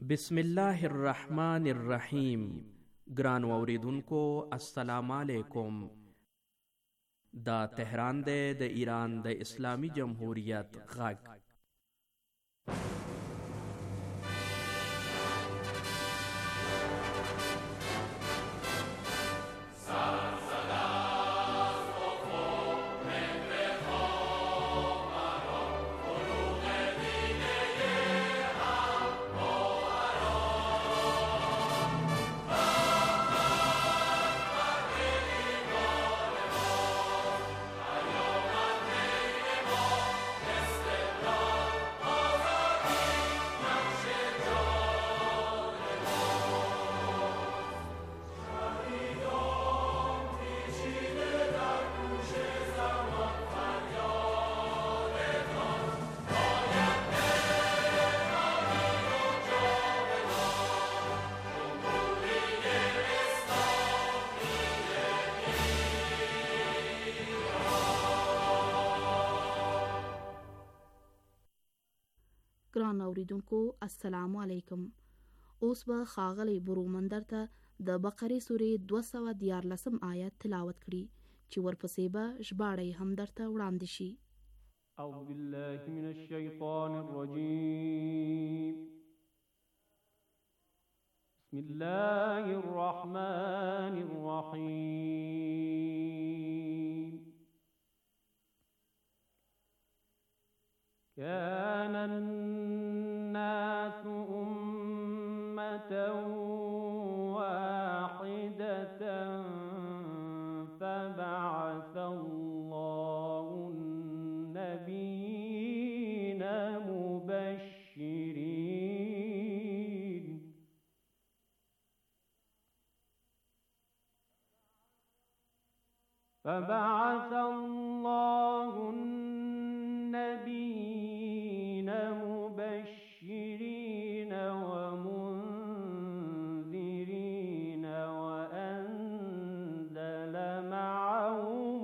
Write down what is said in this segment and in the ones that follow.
بسم الله الرحمن الرحیم. ګرانو اوریدونکو السلام علیکم. دا تهران دی د ایران د اسلامی جمهوریت غږ. ګران اوریدونکو السلام علیکم. اوس به ښاغلی برومندر ته د بقرې سورې 214 آیت تلاوت کړي چې ورپسې به ژباړه هم درته وړاندې شي. اعوذ بالله من الشیطان الرجیم. بسم الله الرحمن الرحیم. كان الناس أمة واحدة فبعث الله النبيين مبشرين ومنذرين وأنزل معهم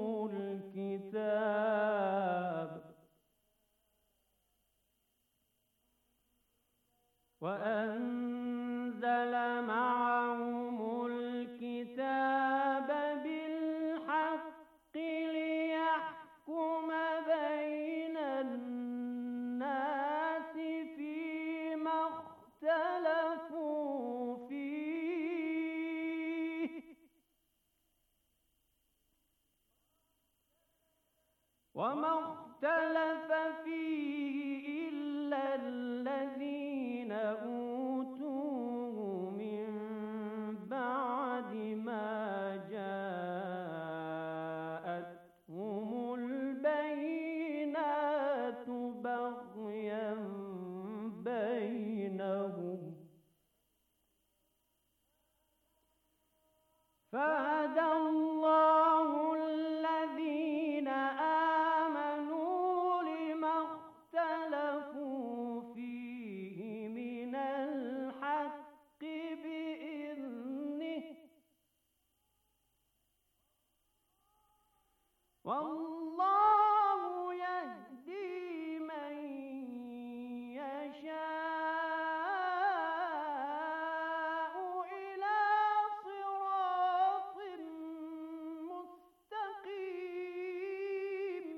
الكتاب بالحق ليحكم بين الناس فيما اختلفوا فيه وما اختلف فيه إلا الذين أوتوه من بعد ما جاءتهم البينات بغيا بينهم فهدى الله الذين آمنوا لما اختلفوا فيه من الحق بإذنه والله يهدي من يشاء إلى صراط مستقيم.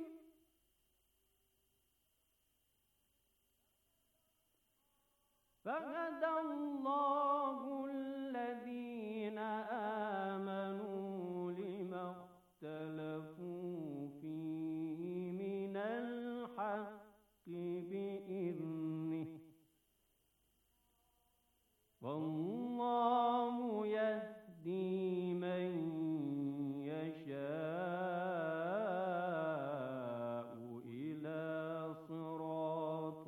فهدى الله الذين آمنوا لما اختلفوا فيه من الحق بإذنه والله يهدي من يشاء إلى صراط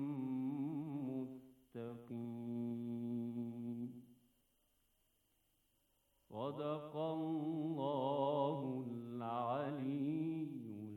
مستقيم. صدق الله العلي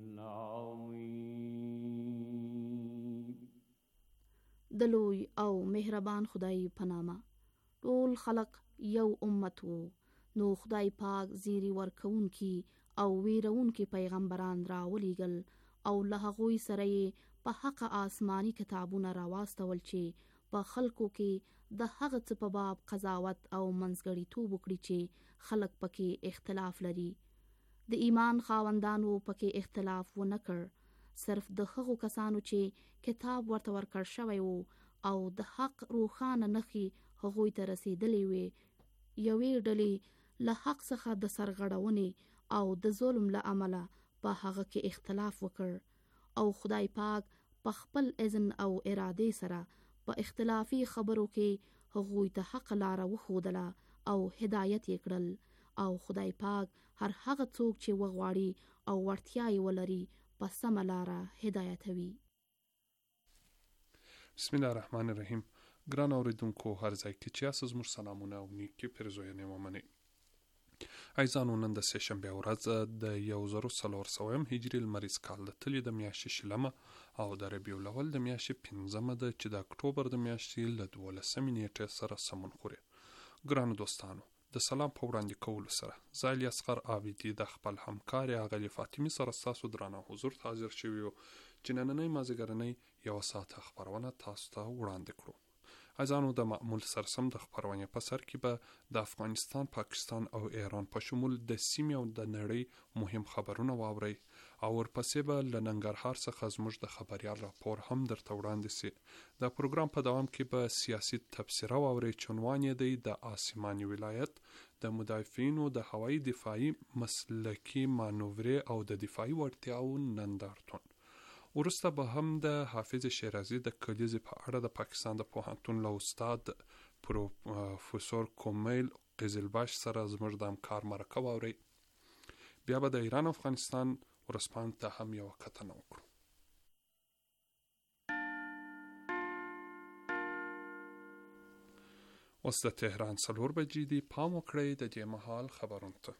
العظيم. د لوی او مهربان خدای په نامه. ټول خلق یو امت وو، نو خدای پاک زیری ورکوونکی او ویرونکي پیغمبران راولېږل او له هغوی سره یې په حق آسماني کتابونه راواستول چې په خلکو کې د هغه څه په باب قضاوت او منځګړیتوب وکړي چې خلک پکې اختلاف لري. د ایمان خاوندانو پکې اختلاف ونه کړ، صرف د هغو کسانو چې کتاب ورته ورکړ شوی وو او د حق روښانه نښې هغوی ته رسیدلې وې، یوې ډلې له حق څخه د سرغړونې او د ظلم له امله په هغه کې اختلاف وکړ او خدای پاک په خپل اذن او ارادې سره په اختلافي خبرو کې هغوی ته حق لاره وښودله او هدایت یې کړل، او خدای پاک هر هغه څوک چې وغواړي او وړتیا یې ولري په سمه لاره هدایتوي. بسم الله الرحمن الرحیم. ګران اوریدونکو هر ځای کې چې یاست زموږ سلامونه او نیکې پیرزوینې ومنئ. عزیزانو، نن د سه شنبې ورځ د 1400 هجري لمریز کال د تلې د میاشتې شلمه او د ربیع الاول د میاشتې 5مه ده چې د اکتوبر د میاشتې له 12 نیټې سره سمون خوري. ګرانو دوستانو، د سلام په وړاندې کولو سره زه الیاصغر عابدي د خپل همکارې اغلې فاطمې سره ستاسو درانه حضور ته حاضر شوي یو چې نننۍ مازدیګرنۍ 1 ساعته خپرونه تاسو ته وړاندې کړو. عزیزانو، د معمول سرسم د خپرونې په سر کې به د افغانستان، پاکستان او ایران په شمول د سیمې او د نړۍ مهم خبرونه واورئ او ورپسې به له ننګرهار څخه زموږ د خبریال راپور هم درته وړاندې سي. د پروګرام په دوام کې به سیاسي تبصره واورئ چې عنوان یې دی د آسماني ولایت د مدافعینو د هوایي دفاعي مسلکي مانورې او د دفاعي وړتیاو نندارتون. وروسته به هم د حافظ شیرازي د کلیزې په اړه د پاکستان د پوهنتون له استاد پروفیسور کومیل قزلباش سره زموږ د همکار مرکه واورئ. بیا به د ایران افغانستان ورځپاڼې ته هم یوه کتنه وکړو. اوس د تهران 4 بجې دي. پام وکړئ د دې مهال خبرونو ته.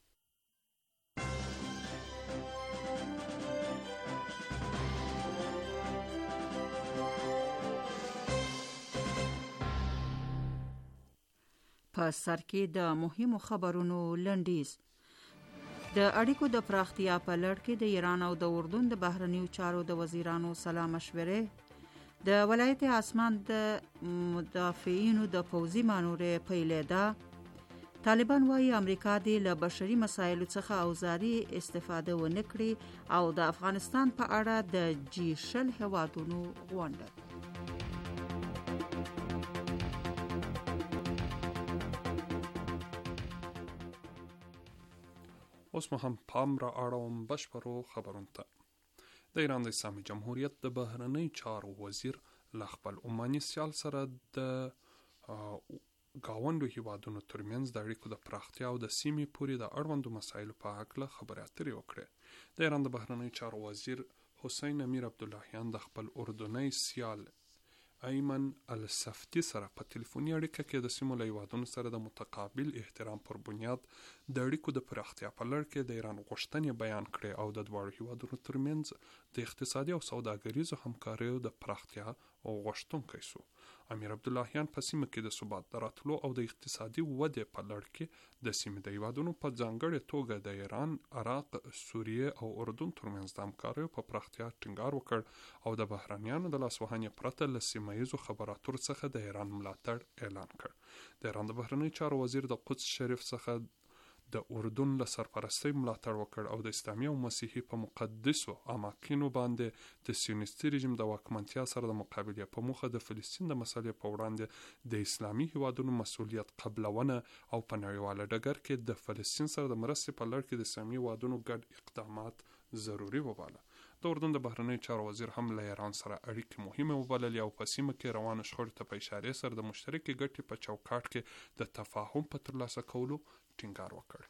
په سر کې د مهمو خبرونو لنډیز. د اړیکو د پراختیا په لړ کې د ایران او د اردن د بهرنیو چارو د وزیرانو سلا مشورې. د ولایت اسمان د مدافعینو د پوځي مانورې پیلېده. طالبان وايي امریکا دې له بشري مسایلو څخه اوزاري استفاده ونه کړي او د افغانستان په اړه د G20 هیوادونو غونډه. اوس مو هم پام را اړوم بشپړو خبرونو ته. د ایران د اسلامي جمهوریت د بهرنۍ چارو وزیر له خپل عماني سیال سره د ګاونډو هیوادونو ترمنځ د اړیکو د پراختیا او د سیمې پورې د اړوندو مسایلو په هکله خبرې اترې وکړې. د ایران د بهرنۍ چارو وزیر حسین امیر عبداللهیان د خپل اردني سیال ایمن السفتی سره په ټلیفوني اړیکه کې د سیمو له هیوادونو سره د متقابل احترام پر بنیاد د اړیکو د پراختیا په لړ کې د ایران غوښتنې بیان کړې او د دواړو هیوادونو ترمنځ د اقتصادي او سوداګریزو همکاریو د پراختیا غوښتونکی سو. امیر عبداللهیان په سیمه کې د ثبات د راتلو او د اقتصادي ودې په لړ کې د سیمې د هیوادونو په ځانګړې توګه د ایران، عراق، سوریه او اردن ترمنځ د همکاریو په پراختیا ټینګار وکړ او د بهرنیانو د لاسوهنې پرته له سیمه ییزو خبراتو څخه د ایران ملاتړ اعلان کړ. د ایران د بهرنی چارو وزیر د قدس شریف څخه د اردن له سرپرستۍ ملاتړ وکړ او د اسلامي او مسیحي په مقدسو اماکنو باندې د سیونیستي رژیم د واکمنتیا سره د مقابلې په موخه د فلسطین د مسلې په وړاندې د اسلامي هیوادونو مسؤلیت قبلونه او په نړیواله ډګر کې د فلسطین سره د مرستې په لړ کې د اسلامي هیوادونو ګډ اقدامات ضروري وباله. د اردن د بهرنی چارو وزیر هم له ایران سره اړیکې مهمه وبللې او په سیمه کې روانه شخړو ته په اشارې سره د مشترکې ګټې په چوکاټ کې د تفاهم په ترلاسه کولو ټینګار وکړ.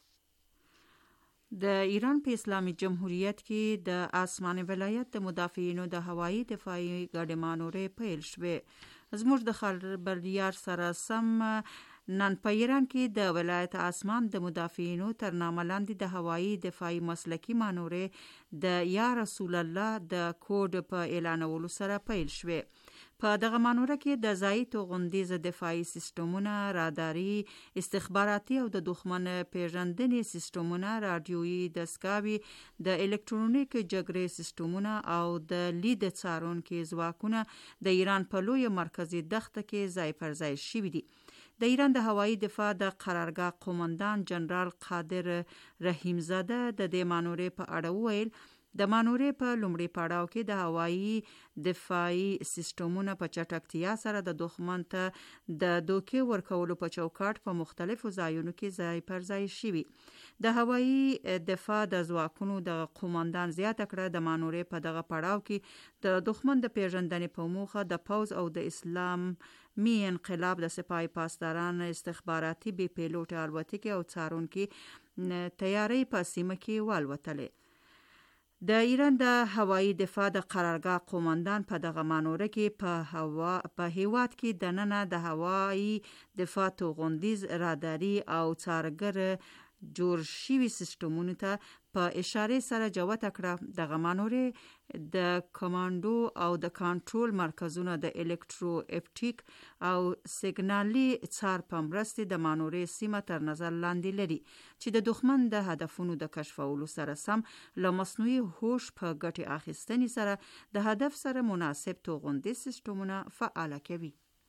د ایران په اسلامي جمهوریت کې د آسمان ولایت د مدافعینو د هوایي دفاعي ګډې مانورې پیل شوې. زموږ د خبریال سره سم نن په ایران کې د ولایت اسمان د مدافعینو تر نامه لاندې د هوایي دفاعي مسلکي مانورې د یا رسول الله د کوډ په اعلانولو سره پیل شوې. په دغه مانوره کې د ځایي توغندیز دفاعي سیستمونه، راداري، استخباراتي او د دښمن پیژندنې سیستمونه، رادیويي دستګاوې، د الکترونیک جګړې سیستمونه او د لید څارونکي ځواکونه د ایران په لوی مرکزی دښته کې ځای پر ځای شوي دي. د ایران د هوایي دفاع د قرارګاه قومندان جنرال قادر رحیمزاده د دې مانورې په اړه وویل د مانورې په لومړي پړاو کې د هوایي دفاعي سیستمونه په چټکتیا سره د دښمن ته د دوکې ورکولو په چوکاټ په مختلفو ځایونو کې ځای پر ځای شوي. د هوایي دفاع د ځواکونو د قومندان زیاته کړه د مانورې په دغه پړاو کې د دښمن د پیژندنې په موخه د پوځ او د اسلامي انقلاب د سپاه پاسداران، استخباراتي بې پیلوټه الوتکې او څارونکي تیاري په سیمه کې والوتلې. د ایران د هوایي دفاع د قرارګاه قومندان په دغه مانوره کې په هیواد کې دننه د هوایي دفاع توغندیز، راداري او څارګر جوړ شوي سیستمونو ته په اشاره سره جوته کړه. دغه مانورې د کمانډو او د کنټرول مرکزونه د الکترو اپټیک او سیګنالي څار په مرسته د مانورې سیمه تر نظر لاندې لري چې د دښمن د هدفونو د کشفولو سره سم له مصنوعي هوش په ګټې اخیستنې سره د هدف سره مناسب توغندي سیستمونه فعال کوي.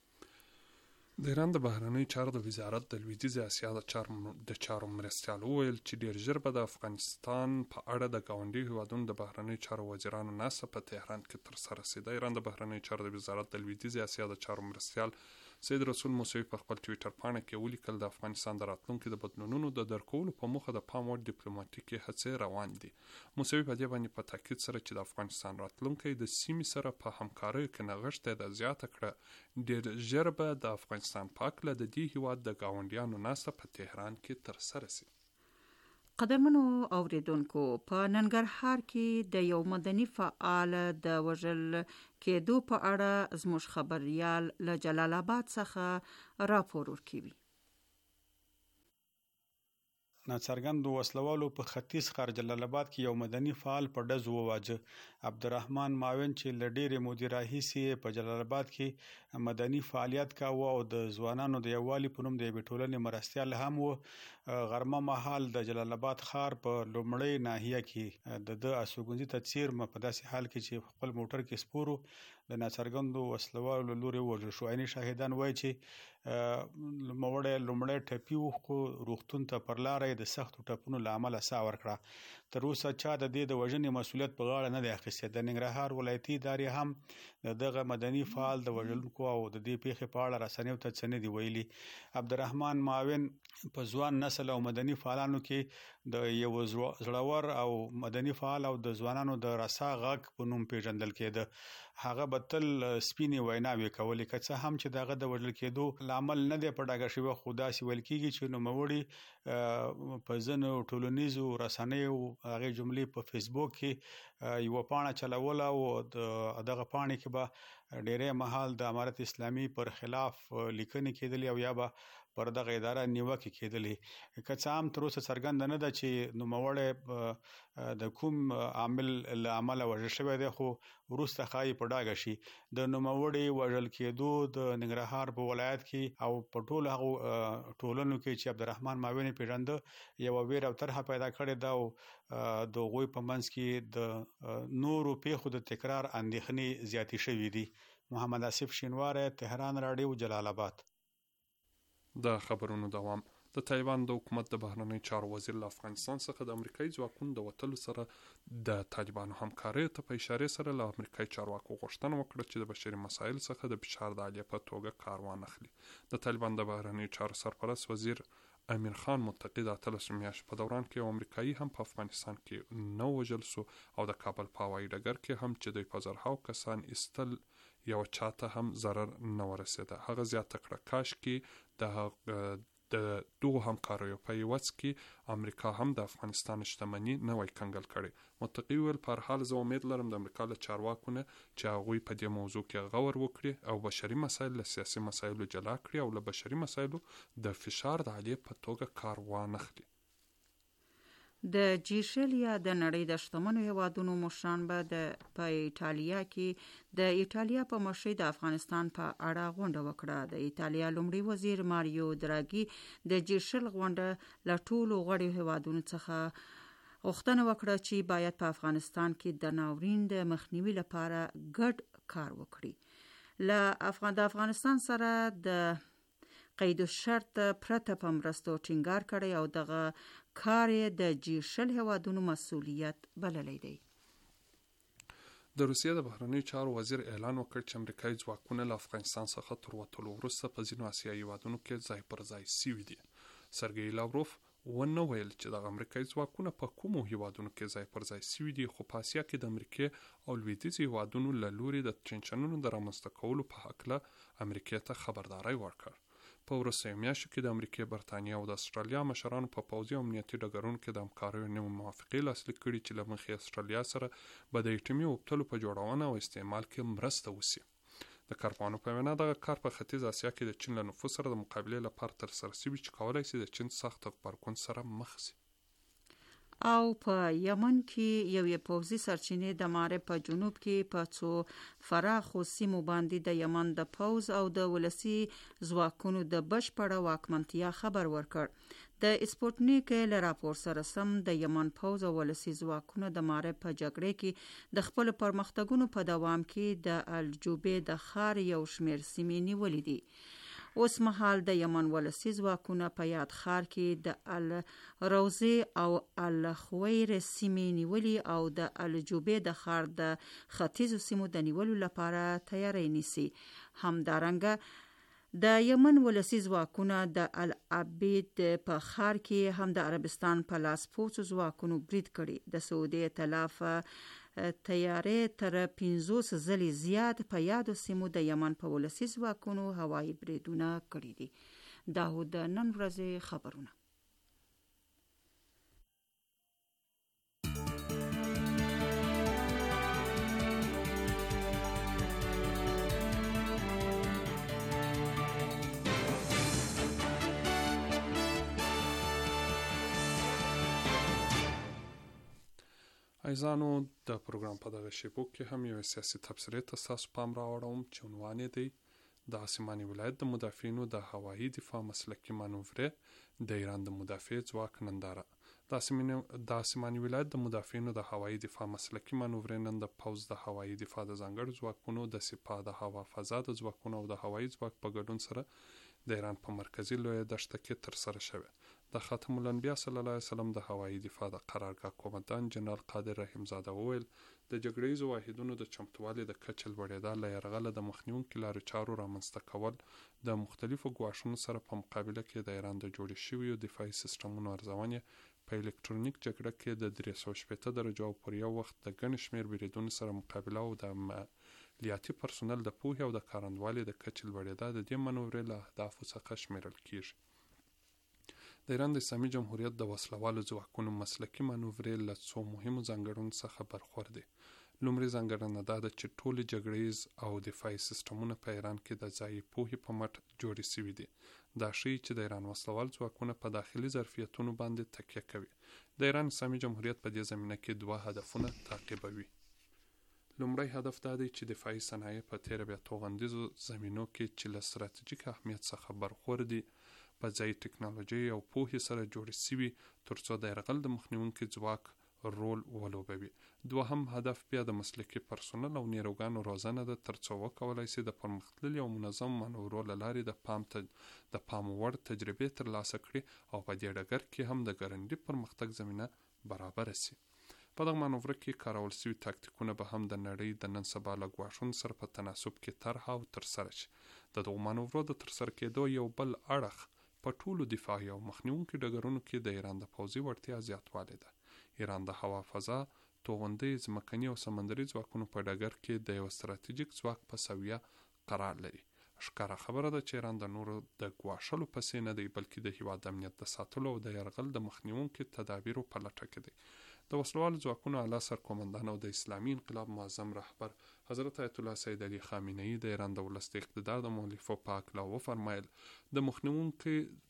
د ایران د بهرنیو چارو د وزارت د لویدیځې اسیا د چارو مرستیال وویل چې ډیر ژر به د افغانستان په اړه د ګاونډي هیوادونو د بهرنیو چارو وزیرانو ناسته په تهران کې ترسره شي. د ایران د بهرنیو چارو د وزارت د لویدیځې اسیا د چارو مرستیال سید رسول موسوي په خپل ټویټر پاڼه کې ولیکل د افغانستان د راتلونکي د بدلونونو د درکولو په موخه د پام وړ ډیپلوماټیکي هڅې روان دي. موسوي په دې باندې په تاکید سره چې د افغانستان راتلونکي د سیمې سره په همکاریو کې نغښته د زیاته کړه ډیر ژر به د افغانستان په اړه د دې هیواد د ګاونډیانو ناسته په تهران کې ترسره شي. قدرمنو اوریدونکو، په ننګرهار کې د یو مدني فعال د وژل کېدو په اړه زموږ خبريال له جلال آباد څخه راپور ورکوي. ناڅرګندو وسلوالو په ختیځ ښار جلال آباد کې یو مدني فعال په ډز وواژه. عبدالرحمن معاون چې له ډېرې مودې راهیسې په جلال آباد کې مدني فعالیت کاوه او د ځوانانو د یووالي په نوم د یوې ټولنې مرستیال هم و، غرمه مهال د جلال آباد ښار په لومړۍ ناحیه کې د استوګنځي ته څیرمه په داسې حال کې چې خپل موټر کې سپورو د ناڅرګندو وسلوالو له لوري ووژل شو. عیني شاهدان وایي چې لومړی ټپي خو روغتون ته پر لاره د سختو ټپونو له امله ساه ورکړه. تر اوسه چا د دې د وژنې مسؤلیت په غاړه نه دی اخیستی. د ننګرهار ولایتي ادارې هم دغه مدني فعال د وژونکو او د دې پیښې په اړه رسنیو ته څه نه دي ویلي. عبدالرحمن معاون په ځوان نسل او مدني فعالانو کې د یو زړور او مدني فعال او د ځوانانو د رسا غږ په نوم پیژندل کېده. هغه به تل سپینې ویناوې کولې، که څه هم چې دغه د وژل کېدو لامل نه دی په ډاګه شوی، خو داسې ویل کېږي چې نوموړي په ځینو ټولنیزو رسنیو هغې جملې په فیسبوک کې یوه پاڼه چلوله او دغه پاڼې کې به ډیری مهال د امارت اسلامي پر خلاف لیکنې کېدلې او یا به پر دغه اداره نیوکې کېدلې. که څه هم تر اوسه څرګنده نه ده چې نوموړی د کوم عامل له امله وژل شوی دی، خو وروسته ښایي په ډاګه شي. د نوموړي وژل کېدو د ننګرهار په ولایت کې او په ټولو هغو ټولنو کې چې عبدالرحمن معاون یې پیژنده یوه ویره او طرحه پیدا کړې ده او د هغوی په منځ کې د نورو پیښو د تکرار اندېښنې زیاتې شوي دي. محمد آصف شینواری، تهران راډیو، جلال آباد. د خبرونو دوام. د تایوان د حکومت د بهرنیو چارو وزیر له افغانستان څخه د امریکایي ځواکونو د وتلو سره د طالبانو همکاریو ته په اشارې سره له امریکایي چارواکو غوښتنه وکړه چې د بشري مسایلو څخه د فشار د الیه په توګه کار وانخلي. د طالبان د بهرنیو چارو سرپرست وزیر امیر خان متقي د 18 میاشتو په دوران کې یو امریکایي هم په افغانستان کې نه وژل سو او د کابل په هوایي ډګر کې هم چې دوی په زرهاو کسان ایستل یو چاته هم ضرر نه ورسېده. هغه زیاته کړه کاش کې د دوه همکاریو په یوڅ کې امریکا هم د افغانستان شتمنۍ نه وای کنګل کړي. متقي ویل په هر حال زه امید لرم د امریکا له چارواکو نه چې هغوی په دې موضوع کې غور وکړي او بشري مسایل له سیاسي مسایلو جلا کړي او له بشري مسایلو د فشار د الیه په توګه کار وانخلي. د جیشل یا د نړۍ د شتمنو هیوادونو مشران به په ایټالیا کې د ایټالیا په مشرۍ د افغانستان په اړه غونډه وکړه. د ایټالیا لومړي وزیر ماریو دراګي د جیشل غونډه له ټولو غړو هیوادونو څخه غوښتنه وکړه چې باید په افغانستان کې د ناورین د مخنیوي لپاره ګډ کار وکړي. د افغانستان سره د قید شرط پرته په مرستو ټینګار کړی او دغه کار د جیشل هیوادونو مسؤلیت بللی دی. د روسیې د بهرنیو چارو وزیر اعلان وکړ چې امریکایي ځواکونه له افغانستان څخه تر وتلو وروسته په ځینو اسیایي هیوادونو کې ځای پر ځای سوي دي. سرګی لاوروف ونه ویل چې د امریکایي ځواکونه په کومو هیوادونو کې ځای پر ځای سوي دي، خو په اسیا کې د امریکا او لویدیځ هیوادونو له لوري د ټنشنونو د رامنځته کولو په هکله امریکا ته خبرداری ورکړ. په وروستیو میاشتو کې د امریکا، برتانیا او د استرالیا مشرانو په پوځي او امنیتي ډګرونو کې د همکاریو نوې موافقې لاسلیک کړي چې له مخې استرالیا سره به د اټومي اوبتلو په جوړونه او استعمال کې مرسته وشي. د کارپوهانو په وینا دغه کار په ختیځ اسیا کې د چین له نفوذ سره د مقابلې لپاره ترسره شوی چې کولی شي د چین سخت غبرګون سره مخ شي. او په یمن کې یو پوځي سرچینې د مارب په جنوب کې په څو فراخو سیمو باندې د یمن د پوځ او د ولسی ځواکونو د بشپړه واکمنتیا خبر ورکړ. د سپوتنیک له راپور سره سم د یمن پوځ او ولسی ځواکونو د مارب په جګړه کې د خپل پرمختګونو په دوام کې د الجوبې د ښار یو شمېر سیمې نیولې دي. اوس مهال د یمن ولسی ځواکونه په یاد ښار کې د الروزي او الخویر سیمې نیولې او د الجوبې د ښار د ختیځو سیمو د نیولو لپاره تیاری نیسي. همدارنګه د یمن ولسی ځواکونه د العبید په ښار کې هم د عربستان په لاس پوڅو ځواکونو برید کړي. د سعودي ائتلاف تیاری تر 50 ځلې زیات په یادو سیمو د یمن په ولسی ځواکونو هوایي بریدونه کړي دي. دا د نن ورځې خبرونه. عزیزانو، د پروګرام په دغه شیبو کې هم یو سیاسي تبصرې ته ستاسو پام راوړم چې عنوان یې دی د اسماني ولایت د مدافعینو د هوایي دفاع مسلکي مانورې د ایران د مدافع ځواک ننداره. د اسماني ولایت د مدافعینو د هوایي دفاع مسلکي مانورې نن د پوځ د هوایي دفاع د ځانګړو ځواکونو د سپاه د هوا فضا د ځواکونو او د هوایي ځواک په ګډون سره د ایران په مرکزی لویه دښته کې ترسره شوه. د خاتم الانبیا صلی الله علیه وسلم د هوایي دفاع د قرارګاه قومندان جنرال قادر رحیم زاده وویل د جګړیزو واحدونو د چمتووالي د کچې لوړېدا له یرغله د مخنیوونکو لارو چارو رامنځته کول د مختلفو ګواښونو سره په مقابله کې د ایران د جوړې شویو دفاعي سیستمونو ارزونې په الکترونیک جګړه کې د 360 درجو پر یو وخت د ګڼ شمېر بریدونو سره مقابله او د عملیاتي پرسونل د پوهې او د کارندوالۍ د کچې لوړېدا د دې منورې له اهدافو څخه شمیرل کیږي. د ایران د اسلامي جمهوریت د وسلوالو ځواکونو مسلکي مانورې له څو مهمو ځانګړنو څخه برخور دي. لومړی ځانګړنه دا ده چې ټولې جګړیز او دفاعي سیستمونه په ایران کې د ځایي پوهې په مټ جوړې شوي دي. دا ښیي چې د ایران وسلوال ځواکونه په داخلي ظرفیتونو باندې تکیه کوي. د ایران اسلامي جمهوریت په دې زمینه کې 2 هدفونه تعقیبوي. لومړی هدف دا دی چې دفاعي صنایع په تیره بیا توغندیزو زمینو کې چې له ستراتیژیک اهمیت څخه برخور دي په ځای ټکنالوژي او پوهې سره جوړې شوي ترڅو د یرغل د مخنیوونکي ځواک رول ولوبوي. دوهم هدف بیا د مسلکي پرسونل او نیروګانو روزنه ده ترڅو وکولای شي د پرمختللي او منظم مانورو له لارې د پام وړ تجربې ترلاسه کړي او په دې ډګر کې هم د ګارنټي پرمختګ زمینه برابره شي. په دغه مانور کې کارول شوي تاکتیکونه به هم د نړۍ د نن سبا له ګواښونو سره په تناسب کې طرحه او ترسره شي. د دغو مانورو د ترسره کېدو یو بل اړخ په ټولو دفاعي او مخنیوونکي ډګرونو کې د ایران د پوځي وړتیا زیاتوالی ده. ایران د هوا فضا، توغندي، ځمکني او سمندري ځواکونو په ډګر کې د یو ستراتیژیک ځواک په سویه قرار لري. ښکاره خبره ده چې ایران د نورو د ګواښلو پسې نه دی بلکې د هیواد امنیت د ساتلو او د یرغل د مخنیوونکي تدابیرو په لټه کې دی. د وسلوالو ځواکونو اعلی سرقومندان او د اسلامي انقلاب معظم رهبر حضرت آیت الله سید علي خامنه‌ای د ایران د ولس د اقتدار د مؤلفو په هکله وفرمایل د مخنیوونکي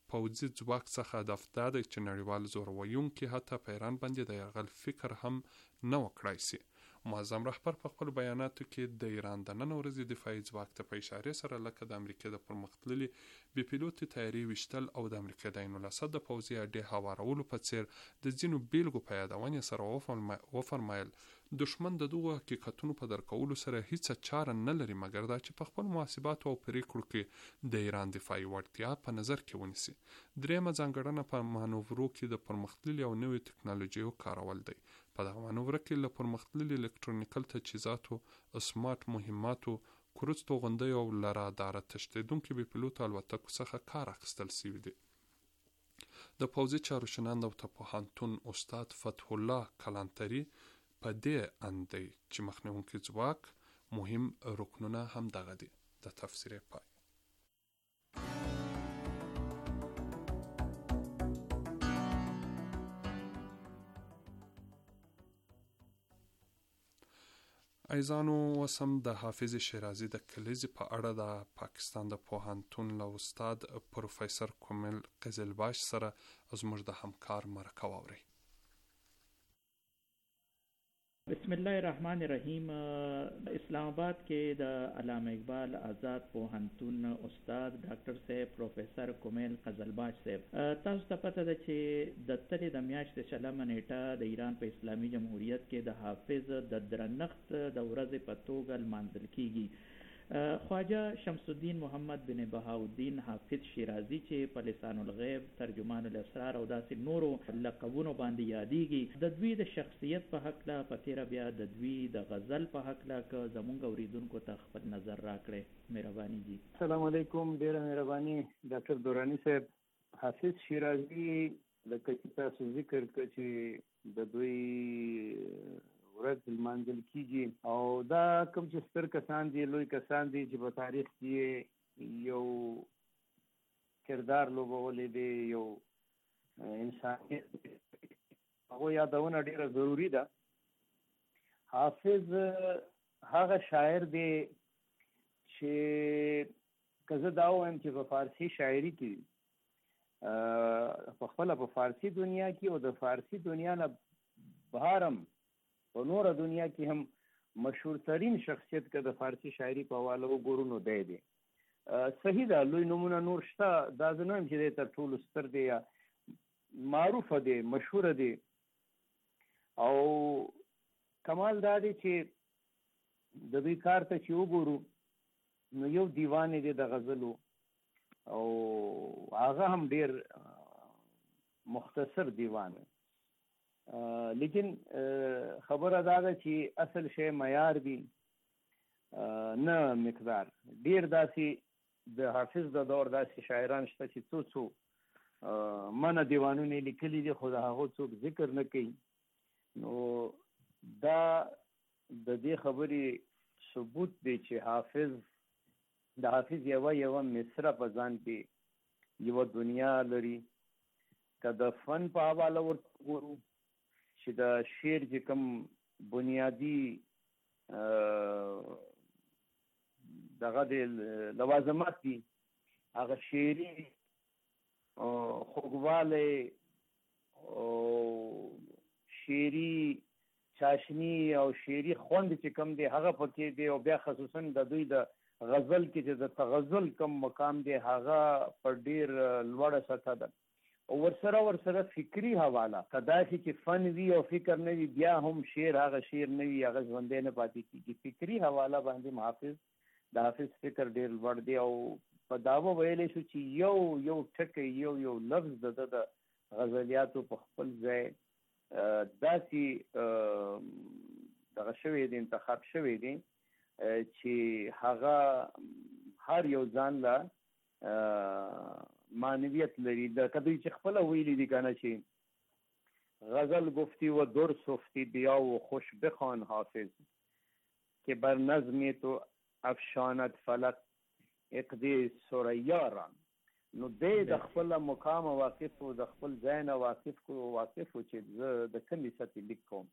پوځي ځواک څخه هدف دا دی چې نړیوال زور ویونکي حتی په ایران باندې د یرغل فکر هم نه وکړای سي. معظم رهبر په خپل بیاناتو کې د ایران د نن ورځې دفاعي ځواک ته په اشارې سره لکه د امریکا د پرمختللي بې پیلوټي طیارې ویشتل او د امریکا د عین الاسد د پوځي اډې هوارولو په څیر د ځینو بیلګو په یادونې سره وفرمایل دښمن د دغو حقیقتونو په درکولو سره هیڅ چاره نه لري مګر دا چې په خپل محاسباتو او پریکړو کې د ایران دفاعي وړتیا په نظر کې ونیسي. درېیمه ځانګړنه په مانورو کې د پرمختللي او نوې ټکنالوژیو کارول دی. په دغه مانور کې له پرمختللي الکترونیکل تجهیزاتو، سمارټ مهماتو، کروز توغندیو او له راداره تښتېدونکو بې پیلوټه الوتکو څخه کار اخیستل شوي دي. د پوځي چارو شناند او پوهنتون استاد فتح الله کلانتري په دې اند دی چې مخنیونکي ځواک مهم رکنونه هم دغه دي. د تفسیر پای. ایزانو وسم د حافظ شیرازي د کلیزې په اړه د پاکستان د پوهنتون له استاد پروفیسر کومل قزلباش سره زموږ د همکار مرکه واورئ. بسم الله الرحمن الرحیم. اسلام آباد کې د علامه اقبال آزاد پوهنتون استاد ډاکټر صاحب پروفیسر کومل قزلباش صاحب، تاسو ته پته ده چې د تلې د میاشتې شلمه نیټه د ایران په اسلامي جمهوریت کې د حافظ د درنښت د ورځې په توګه لمانځل کیږي. خواجه شمس الدین محمد بن بهاءالدین حافظ شیرازي چې په لسان الغیب، ترجمان الاسرار او داسې نورو لقبونو باندې یادېږي، د دوی د شخصیت په هکله په تیره بیا د دوی د غزل په هکله که زمونږ اوریدونکو ته خپل نظر راکړئ. مهرباني جی. السلام علیکم. ډیره مهرباني ډاکټر دورانی صاحب. حافظ شیرازي لکه چې تاسو ذکر کړ چې د دوی ورځ لمانځل کیږي او دا کوم چې ستر کسان دي، لوی کسان دي چې په تاریخ کې یو کردار لوبولی دی، یو انسانیت، هغه یادونه ډیره ضروری ده. حافظ هغه شاعر دی چې که زه دا وایم چې په فارسي شاعري کې په خپله په فارسي دنیا کې او د فارسي دنیا نه بهرم په نوره دنیا کې هم مشهور ترین شخصیت که د فارسي شاعري په حواله وګورو نو دی دی. صحیح ده، لوی نمونه نور شته، دا زه نه یم چې دی تر ټولو ستر دی یا معروفه دی، مشهوره دی. او کمال دا دی چې د دوی کار ته چې وګورو نو یو دیوان دی د غزلو او هغه هم ډیر مختصر دیوان، لیکن خبره دا ده چې اصل شی معیار دی نه مقدار. ډیر داسې د حافظ د دور داسې شاعران شته چې څو منه دیوانونه لیکلي دي خو د هغو څوک ذکر نه کوي. نو دا د دې خبرې ثبوت دی چې د حافظ یوه مصره په ځان کې یوه دنیا لري. که د فن په حواله ورته وګورو چې د شعر چې کوم بنیادی دغه د لوازمات دي، هغه شعري خوږوالی او شعري چاشني او شعري خوند چې کوم دی هغه پکې دی. او بیا خصوصا د دوی د غزل کې چې د تغزل کوم مقام دی هغه په ډیر لوړه سطح ده. او ورسره فکری حواله که داسې چې فن وي او فکر نه وي بیا هم شعر هغه شعر نه وي، هغه ژوندی نه پاتې کېږي. فکري حواله باندې د حافظ فکر ډیر لوړ دی او په دعوه ویلی شو چې یو ټکی یو لفظ د غزلیاتو په خپل ځای داسې دغه شوی دی، انتخاب شوی دی چې هغه هر یو ځان له معنویت لري. د کدوی چې خپله ویلی دی کنه چې غزل گفتی و در سفتی بیا و خوش بخوان حافظ که بر نظمی تو افشاند فلک اقدی ثریا را. نو دی د خپل مقام واقف او د خپل ځای نه واقف چې زه د کمې سطحې لیک کوم.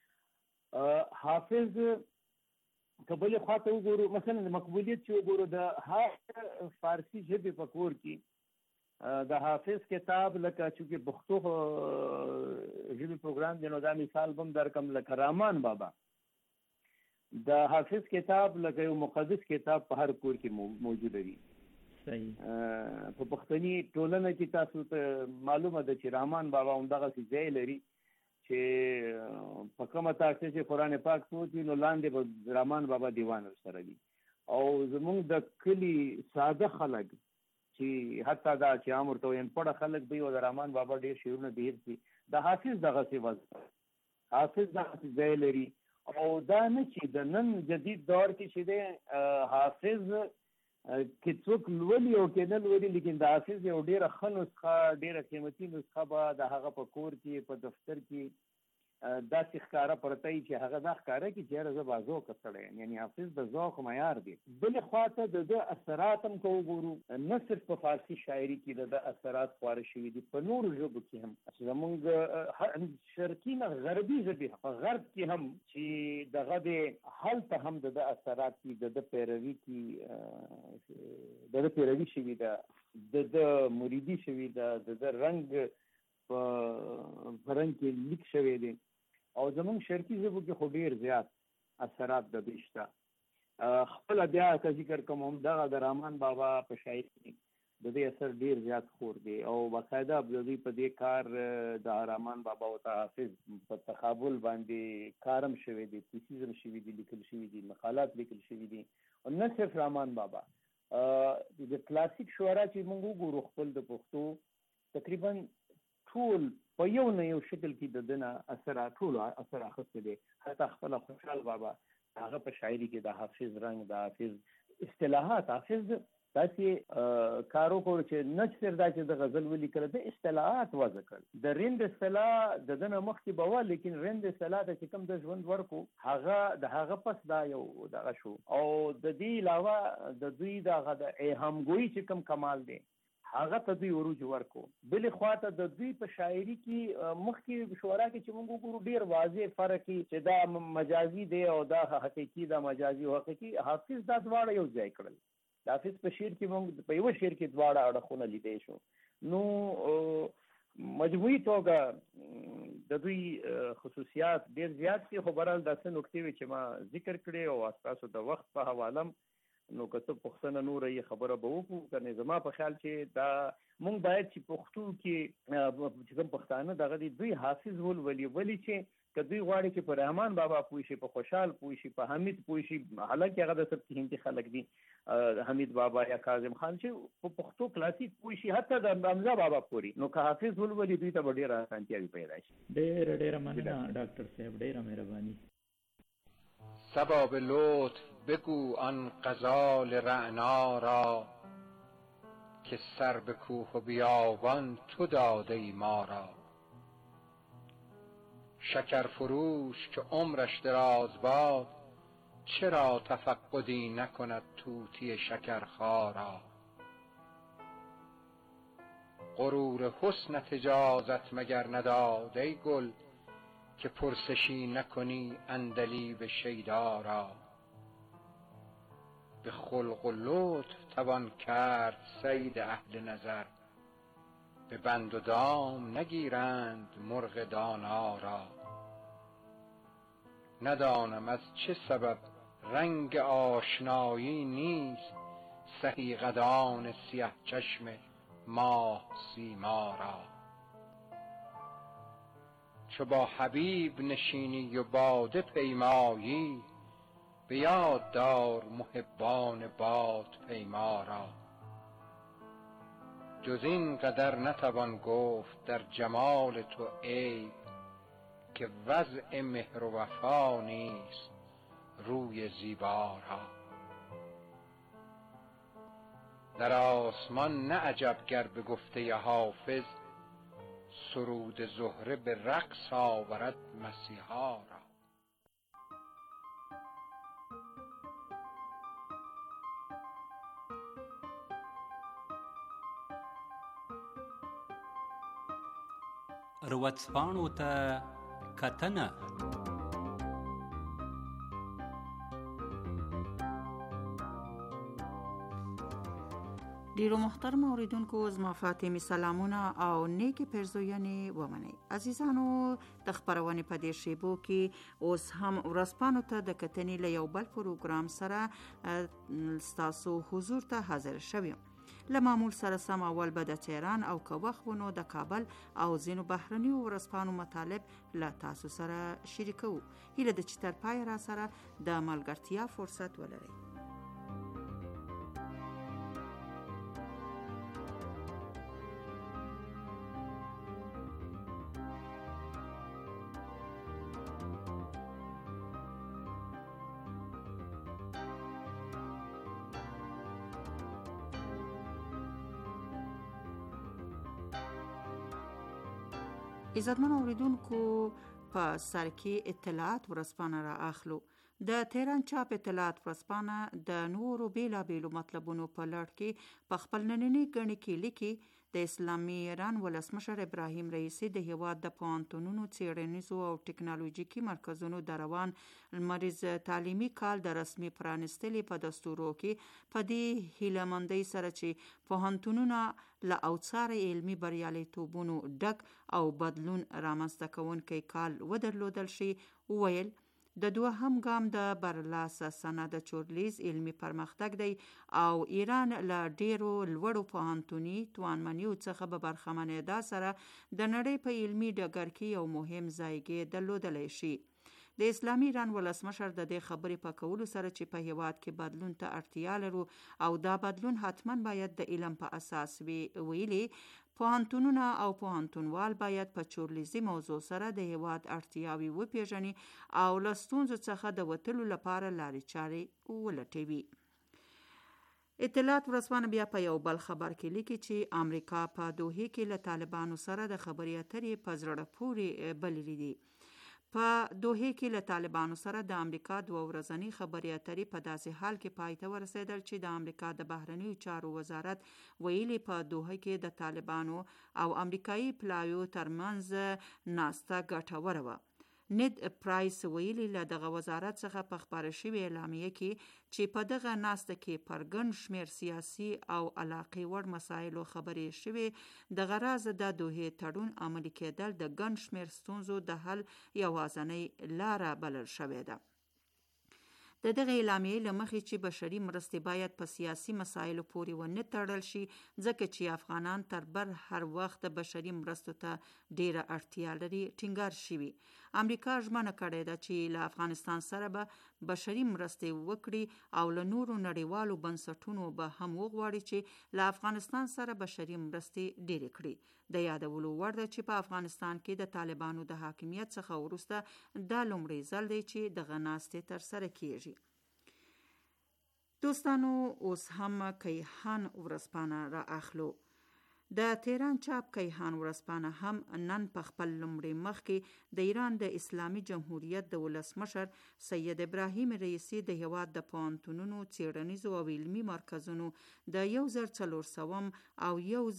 حافظ که بلې خوا ته وګورو، مثلا د مقبولیت چې وګورو، د هر فارسي ژبې په کور کې د حافظ کتاب لکه چې پښتو ژبې پروګرام دی نو دا مثال بم درکم لکه رحمان بابا د حافظ کتاب لکه یو مقدس کتاب په هر کور کې موجود دی. په پښتني ټولنه کې تاسو ته معلومه ده چې رحمان بابا همدغه ځای لري چې په کومه تاسو چې قرآن پاک پروت وي نو لاندې به رحمان بابا دیوان سره دي. او زمونږ د کلي ساده خلک چې حتی دا چې عام ورته ویم پړه خلک دی او د رحمان بابا ډېر شعرونه ډېر دي د حافظ دغسې وضع حافظ دغسې ځای لري. او دا نه چې د نن جدید دور کې چې دی حافظ کې څوک لولي او کې نه لولي لیکن د حافظ یو ډېره ښه نسخه ډېره قیمتي نسخه به د هغه په کور کې په دفتر کې داسې ښکاره پرته وي چې هغه دا ښکاره کړي چې یاره زه بازوقه سړی یم. یعنې حافظ د ذوق معیار دی. بلې خواته د ده اثرات هم که وګورو نه صرف په فارسي شاعري کې د ده اثرات خواره شوي دي په نورو ژبو کې هم زمونږ شرقي نه غربي ژبې په غرب کې هم چې دغه دی هلته هم د ده اثرات دي د ده پیروي کې د ده پیروي شوي ده د ده مریدي شوي ده د ده رنګ په رنګ کې لیک شوی دی. او زمونږ شرقي ژبو کې خو ډېر زیات اثرات د دوی شته. خپله بیا که ذکر کوم همدغه د رحمان بابا په شاعري کې د دې اثر ډېر زیات خور دی او باقاعده د دوی په دې کار د رحمان بابا او حافظ په تقابل باندې کار هم شوی دی تیسیز هم شوي دي لیکل شوي دي مقالات لیکل شوي دي. او نه صرف رحمان بابا د کلاسیک شعرا چې موږ وګورو خپل د پښتو تقریبا ټول په یو نه یو شکل کې د ده نه ټولو اثر اخیستی دی. حتی خپله خوشحال بابا هغه په شاعري کې د حافظ رنګ د حافظ اصطلاحات حافظ داسې کار وکړو چې نه صرف دا چې د غزل ولیکله د اصطلاحات وضع کړ. د رند اصطلاح د ده نه مخکې به وه لیکن رند اصطلاح ته چې کوم د ژوند ورکړو هغه د هغه پس دا یو دغه شو. او د دې علاوه د دوی دغه د ایهامګویي چې کوم کمال دی هغه ته دوی عروج ورکو. بلې خواته د دوی په شاعري کې مخکې شعرا کې چې موږ وګورو ډېر واضح فرق وي چې دا مجازي دی او دا حقیقي دا مجازي او حقیقي. حافظ دا دواړه یو ځای کړل. د حافظ په شعر کې موږ په یوه شعر کې دواړه اړخونه لیدی شو. نو مجموعي توګه د دوی خصوصیات ډېر زیات دي خو بهرحال داسې نکتې وې چې ما ذکر کړې او ستاسو د وخت په حواله نو که څه پوښتنه نوره یې خبره به وکړو که نه زما په خیال چې دا مونږ باید چې پښتو کې چې کوم پښتانه دغه دي دوی حافظ ولولي ولې چې که دوی غواړي چې په رحمان بابا پوه شي په خوشحال پوه شي په حمید پوه شي حالانکه هغه د سب هندي خلک دي حمید بابا یا کاظم خان چې په پښتو کلاسیک پوه شي حتی د حمزه بابا پورې نو که حافظ ولولي دوی ته به ډېره اسانتیاوې پیدا شي. ډېره مننه ډاکټر صاحب ډېره مهرباني. صبا به لطف بگو آن غزال رعنا را که سر به کوه و بیابان تو داده ای ما را. شکر فروش که عمرش دراز باد چرا تفقدی نکند طوطی شکرخارا. غرور حسنت اجازت مگر نداد ای گل که پرسشی نکنی عندلیب شیدا را. به خلق و لطف توان کرد صید اهل نظر به بند و دام نگیرند مرغ دانا را. ندانم از چه سبب رنگ آشنایی نیست سهی قدان سیه چشم ماه سیما را. چو با حبیب نشینی و باده پیمایی به یاد دار محبان باد پیما را. جز این قدر نتوان گفت در جمال تو عیب که وضع مهر و وفا نیست روی زیبا را. در آسمان نه عجب گر به گفته حافظ سرود زهره به رقص آورد مسیحا را. روڅپاڼو ته کتنه ډیرو محترم اوریدونکو زما فاطمه سلامونه او نیکی پرزوینې ومنئ. عزیزانو د خبرونې په دې شیبو کې اوس هم ورځپاڼو ته د کتنې له یو بل پروګرام سره ستاسو حضور ته حاضر شویم. له معمول سره سم اول به د تهران او که وخت ونو د کابل او ځینو بهرنیو ورځپاڼو مطالب له تاسو سره شریکوو. هیله ده چې تر پایه را سره د ملګرتیا فرصت ولرئ. عزتمن اوریدونکو په سر کې اطلاعات ورځپاڼه را اخلو. د تهران چاپ اطلاعات ورځپاڼه د نورو بیلابیلو مطلبونو په لړ کې په خپل نننۍ ګڼې کې لیکي د اسلامي ایران ولسمشر ابراهیم رئیسي د هیواد د پوهنتونونو څیړنیزو او ټکنالوژیکي مرکزونو د روان لمریز تعلیمي کال د رسمي پرانستلې په دستورو کې په دې هیلهمندۍ سره چې پوهنتونونه له اوڅار علمي بریالیتوبونو ډک او بدلون رامنځته کوونکی کال ودرلودل شي، وویل د دوهم ګام د برلاسه سند چورلیز علمي پرمختګ دی او ایران له ډیرو لوړو پوهنتوني توانمنیو څخه به برخمنېدا سره د نړۍ په علمي ډګر کې یو مهم ځای درلودلی شي. د اسلامي ایران ولسمشر د دې خبرې په کولو سره چې په هیواد کې بدلون ته اړتیا لرو او دا بدلون حتما باید د علم په اساس وي، ویلي پوهنتونونه او پوهنتونوال باید په چورلیزي موضوع سره د هیواد اړتیاوې وپیژني او له ستونزو څخه د وتلو لپاره لارې چارې ولټوي. اطلاعات ورځپاڼه بیا په یو بل خبر کې لیکي چې امریکا په دوحې کې له طالبانو سره د خبرې اترې په زړه پورې بللي دي. په دوحې کې له طالبانو سره د امریکا 2 ورځنۍ خبرې اترې په داسې حال کې پای ته ورسېدل چې د امریکا د بهرنیو چارو وزارت ویلي په دوحه کې د طالبانو او امریکایي پلاویو ترمنځ ناسته ګټوره وه. نید پرایس ویلي له دغه وزارت څخه په خپاره شوې اعلامیه کې چې په دغه ناسته کې پر ګڼ شمېر سیاسي او علاقې وړ مسایلو خبرې شوې، د غرض د دوحې تړون عملي کېدل د ګڼ شمېر ستونزو د حل یوازینۍ لاره بلل شوې ده. د دغه اعلامیې له مخې چې بشري مرستې باید په سیاسي مسایلو پورې ونه تړل شي، ځکه چې افغانان تر بر هر وخت بشري مرستو ته ډیره اړتیا لري، ټینګار شوي. امریکا ژمنه کړې ده چې له افغانستان سره به بشري مرستې وکړي او له نورو نړیوالو بنسټونو به هم وغواړي چې له افغانستان سره بشري مرستې ډیرې کړي. د یادولو وړ ده چې په افغانستان کې د طالبانو د حاکمیت څخه وروسته دا لومړی ځل دی چې دغه ناستې ترسره کیږي. دوستانو اوس هم کیهان ورځپاڼه را اخلو. د تهران چاپ کیهان ورځپاڼه هم نن په خپل لومړي مخ کې د ایران د اسلامي جمهوریت د ولسمشر سید ابراهیم رئیسي د هیواد د پوهنتونونو څیړنیزو او علمي مرکزونو د 1400 او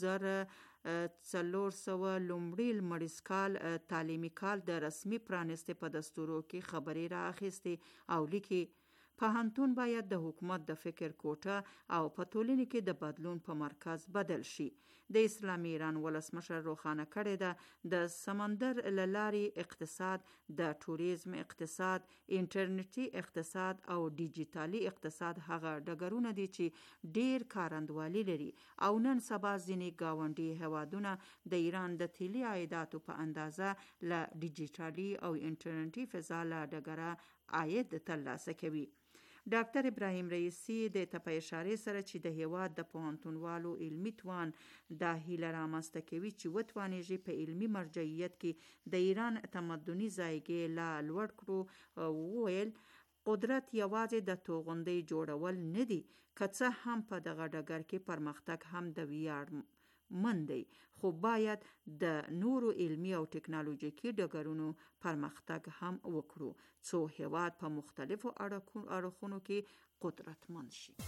1400 لومړي لمریز کال تعلیمي کال د رسمي پرانستې په دستورو کې خبرې را اخیستې او لیکي پوهنتون باید د حکومت د فکر کوټه او په ټولنه کې د بدلون په مرکز بدل شي. د اسلامي ایران ولسمشر روښانه کړی ده د سمندر له لارې اقتصاد، د توریزم اقتصاد، انټرنیټي اقتصاد او ډیجیټالي اقتصاد هغه ډګرونه دي چې ډیر کارندوالي لري او نن سبا ځینې ګاونډي هیوادونه د ایران د تیلي عایداتو په اندازه له ډیجیټالي او انټرنیټي فضا له ډګره عاید ترلاسه کوي. ډاکټر ابراهیم رئیسي د ته په اشاره سره چې د هیواد د پوهنتونوالو علمي توان دا هیله رامنځته کوي چې وتوانیږي په علمي مرجعیت کې د ایران تمدني ځایګی لا لوړ کړو، وویل قدرت یوازې د توغندۍ جوړول نه دی، که څه هم په دغه ډګر کې پرمختګ هم د ویاړ من دی، خو باید د نورو علمي او ټکنالوژیکي ډګرونو پرمختګ هم وکړو څو هیواد په مختلفو اړخونو کې قدرتمند شي.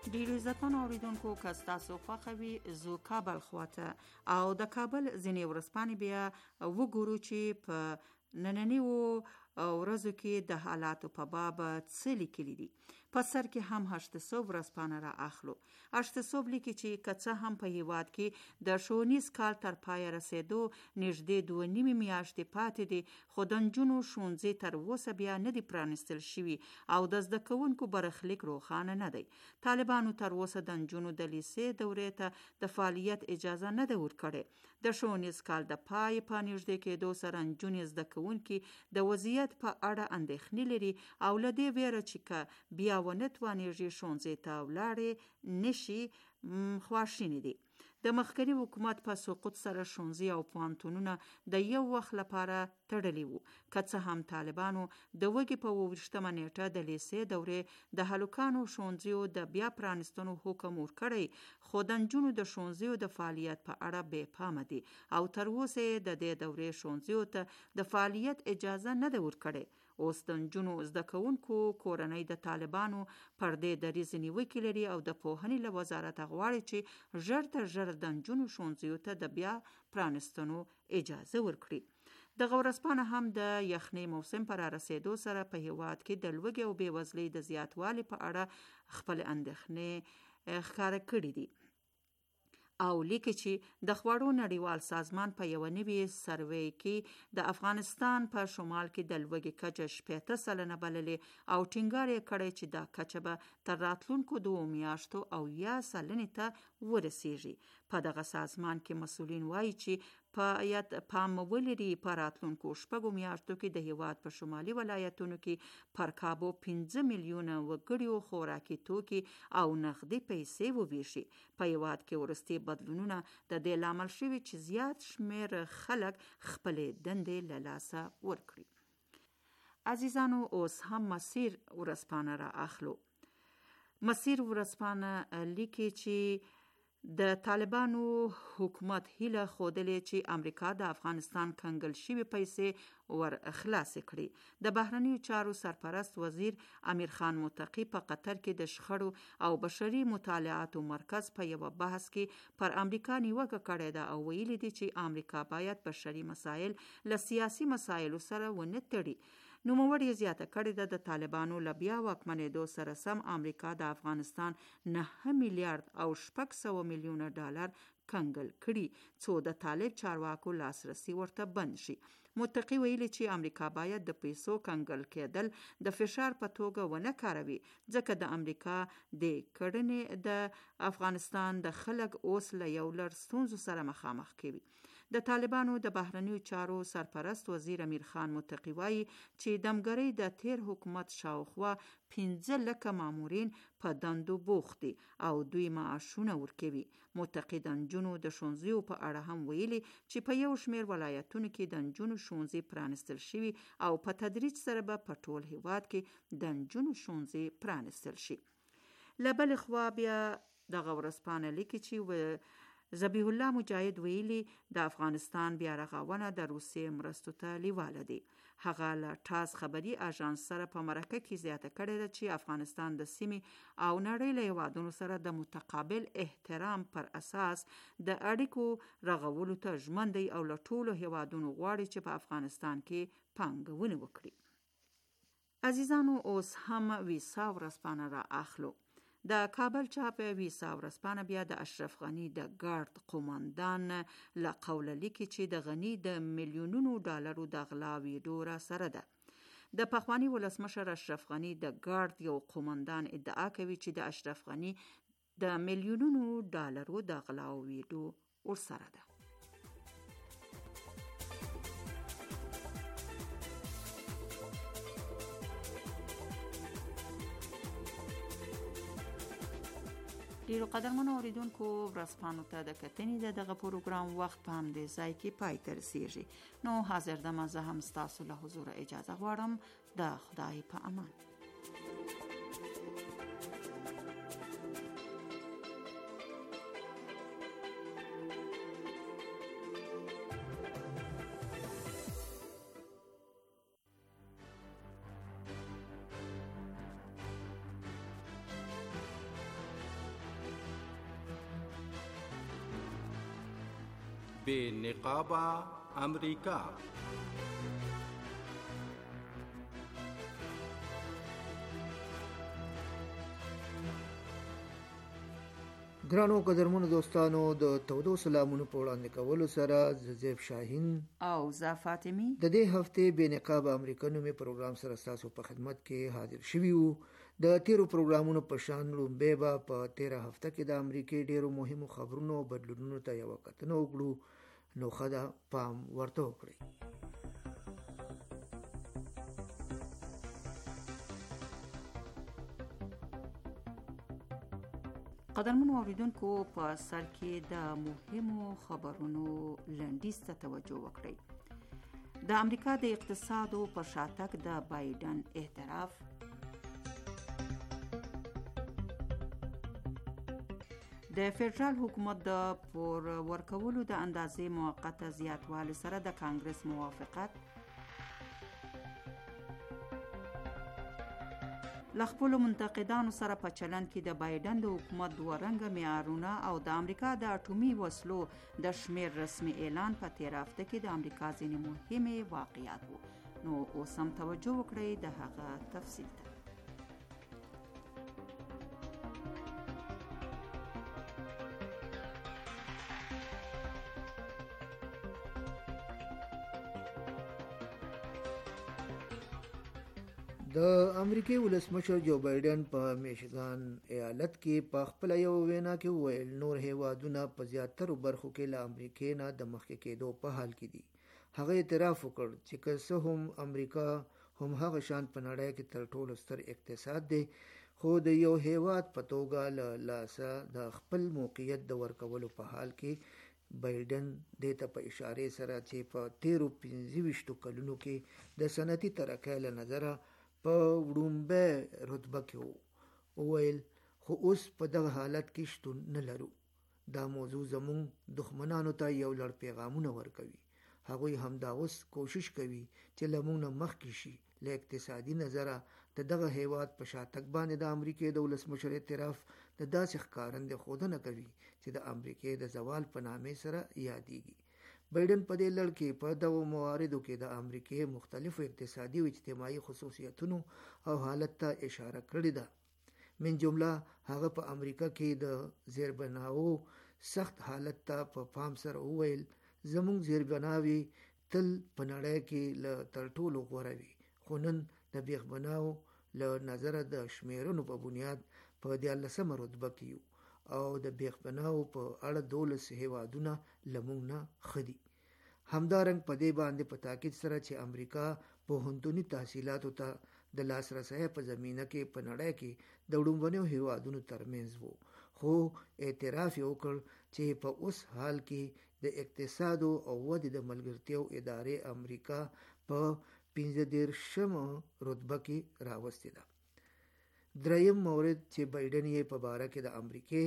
ډیر عزتمن اوریدونکو که ستاسو خوښه وي زو کابل خواته او د کابل ځینې ورځپاڼې بیا وګورو چې په نننیو ورځو کې د حالاتو په باب څه لیکلي دي. په سر کې هم 800 ورځپاڼه را اخلو. 800 لیکي چې که څه هم په هیواد کې د ښوونیز کال تر پایه رسېدو نږدې 2.5 میاشتې پاتې دي، خو د نجونو ښوونځي تر اوسه بیا نه دي پرانیستل شوي او د زده کوونکو برخلیک روښانه نه دی. طالبانو تر اوسه د نجونو د لیسې دورې ته د فعالیت اجازه نه ده ورکړې. د ښوونیز کال د پای په نږدې کېدو سره نجونې زده کوونکي د وضعیت په اړه اندېښنې لري او له دې ویره چې که بیا ونه توانېږي ښوونځي ته ولاړې نشي خواشیني دي. د مخکني حکومت په سقوط سره ښوونځي او پوهنتونونه د یو وخت لپاره تړلي وو. که څه هم طالبانو د وږي په 28 نیټه د لیسې دورې د هلکانو ښوونځیو د بیا پرانیستنو حکم ورکړی، خو د نجونو د ښوونځیو د فعالیت په اړه بې پامه دي او تر اوسه د دې دورې ښوونځیو ته د فعالیت اجازه نه ده ورکړې. اوس د نجونو زده کوونکو کورنۍ د طالبانو پر دې دریځ نیوکې لري او د پوهنې له وزارت غواړي چې ژر تر ژره د نجونو ښوونځیو ته د بیا پرانیستنو اجازه ورکړي. دغه ورځپاڼه هم د یخنۍ موسم پر رسېدو سره په هیواد کې د لوږې او بېوزلۍ د زیاتوالي په اړه خپل اندېښنې ښکاره کړې دي او لیکي چې د خوړو نړیوال سازمان په یو نوي سروې کې د افغانستان په شمال کې د لوږې کچه 80% بللې او ټینګار یې کړی چې دا کچه به تر راتلونکو 2 میاشتو 80% ته ورسیږي. په دغه سازمان کې مسؤلین وایي چې پام ولري په راتلونکو 6 میاشتو کې د هیواد په شمالي ولایتونو کې پر کابو 15 میلیونه وګړیو خوراکي توکي او نغدي پیسې وویشي. په هیواد کې وروستي بدلونونه د دې لامل شوي چې زیات شمیر خلک خپلې دندې له لاسه ورکړي. عزیزانو اوس هم مسیر ورځپاڼه را اخلو. مسیر ورځپاڼه لیکي چې د طالبانو حکومت هیله ښودلې چې امریکا د افغانستان کنګل شوي پیسې ور خلاصې کړي. د بهرنیو چارو سرپرست وزیر امیر خان متقي په قطر کې د شخړو او بشري مطالعاتو مرکز په یو بحث کې پر امریکا نیوکه کړې ده او ویلي دي چې امریکا باید بشري مسایل له سیاسي مسایلو سره ونه تړي. نوموړي زیاته کړې ده د طالبانو له بیا واکمنېدو سره سم امریکا د افغانستان 9 میلیارډ او 600 میلیونه ډالر کنګل کړي څو د طالب چارواکو لاسرسي ورته بند شي. متقي ویلي چې امریکا باید د پیسو کنګل کېدل د فشار په توګه ونه کاروي ځکه د امریکا د کړنې د افغانستان د خلک اوس له یو لړ ستونزو سره مخامخ کوي. د طالبانو د بهرنیو چارو سرپرست وزیر امیر خان متقي وایي چې دمګرۍ د تیر حکومت شاوخوا 15 لکه مامورین په دندو بوخت دي او دوی معاشونه ورکوي. متقي د نجونو د ښوونځیو په اړه هم ویلي چې په یو شمېر ولایتونو کې د نجونو ښوونځي پرانیستل شوي او په تدریج سره به په ټول هیواد کې د نجونو ښوونځي پرانیستل شي. له بلې خوا بیا دغه ورځپاڼه لیکي چې ذبیح الله مجاهد ویلي د افغانستان بیا رغونه د روسیې مرستو ته لیواله دی. هغه له ټاس خبري اژانس سره په مرکه کې زیاته کړې ده چې افغانستان د سیمې او نړۍ له هیوادونو سره د متقابل احترام پر اساس د اړیکو رغولو ته ژمن دی او له ټولو هیوادونو غواړي چې په افغانستان کې پانګونه وکړي. عزیزانو اوس هم ویسا ورځپاڼه را اخلو. د کابل چاپ ویسا ورځپاڼه بیا د اشرف غنی د ګارد قوماندان له قوله لیکي چې د غنی د میلیونونو ډالرو د غلا ویډیو را سره ده. د پخوانی ولسمشر اشرف غنی د ګارد یو قوماندان ادعا کوي چې د اشرف غنی د میلیونونو ډالرو د غلا ویډیو ورسره ده. ډیرو قدرمنو اوریدونکو ورځپاڼو ته د کتنې د دغه پروګرام وخت په همدې ځای کې پای ته رسیږي. نو حاضر دمه زه هم ستاسو له حضور اجازه غواړم. د خدای په امان. بې نقابه امریکا. ګرانو قدرمنو دوستانو، د تودو سلامونو په وړاندې کولو سره زیب شاهین او زه فاطمی د دې هفته بې نقابه امریکا نومي پروګرام سره تاسو په خدمت کې حاضر شوي وو. د تیرو پروګرامونو په شان لومبه به په 13 هفته کې د امریکای ډیرو مهمو خبرونو او بدلونونو ته یو کتنه وکړو، نو خدا پام ورته وکړئ. قدرمنو اوریدونکو، په سر کې د مهمو خبرونو لنډیز ته توجه وکړئ. د امریکا د اقتصادو په شاتګ د بایدن اعتراف، د فدرال حکومت د پور ورکولو د اندازې موقته زیاتوالي سره د کانګرس موافقت، لخپلو منتقدانو سره په چلند کې د بایدن د حکومت دوه رنګه معیارونه او د امریکا د اټومي وسلو د شمیر رسمي اعلان په 13 هفته کې د امریکا ځینې مهمې واقعیات وو. نو اوس هم توجه وکړئ د هغه تفصیل ته. د امریکای ولسمشر جو بایدن په میشیګان ایالت کې په خپل یو وینا کې وویل نور هیوادونه په زیاترو برخو کې له امریکای نه د مخکې کېدو په حال کې دي. هغه اعتراف وکړ چې که څه هم امریکا هم هغه شان په نړۍ کې تر ټولو ستر اقتصاد دی، خو د یو هیواد په توګه له لاسه د خپل موقعیت د ورکولو په حال کې بایدن دې ته په اشاره سره چې په 13-25 کلونو کې د صنعتي ترقۍ له نظره په وړومبه رتبه کې وویل، خو اوس په دغه حالت کې شتون نه لرو. دا موضوع زموږ دښمنانو ته یو لړ پیغامونه ورکوي. هغوی همدا اوس کوشش کوي چې له موږ نه مخکې شي. له اقتصادي نظره د دغه هیواد په شاتګ باندې د امریکای د ولسمشر اعتراف د داسې ښکارندې ښودنه کوي چې د امریکای د زوال په نامې سره یادېږي. بایدن په دې لړ کې په دغو مواردو کې د امریکای مختلفو اقتصادي او اجتماعي خصوصیتونو او حالت ته اشاره کړې ده. من جمله هغه په امریکا کې د زیربناو سخت حالت ته په پام سره وویل، زموږ زیربناوي تل په نړۍ کې له تر ټولو غوره وي، خو نن د بیخبناو له نظره د شمیرنو په بنیاد په 14مه رتبه کې یو او د بیخبناو په اړه 12 هیوادونه له موږ نه ښه دي. همدارنګه په دې باندې په تاکید سره چې امریکا پوهنتوني تحصیلاتو ته د لاسرسي په زمینه کې په نړۍ کې د وړومبنیو هیوادونو ترمنځ وو، خو اعتراف یې وکړ چې په اوس حال کې د اقتصاد او ودې د ملګرتیاو ادارې امریکا په 15مه رتبه کې راوستې ده. دریم مورد چې بایدن یې په باره کې د امریکای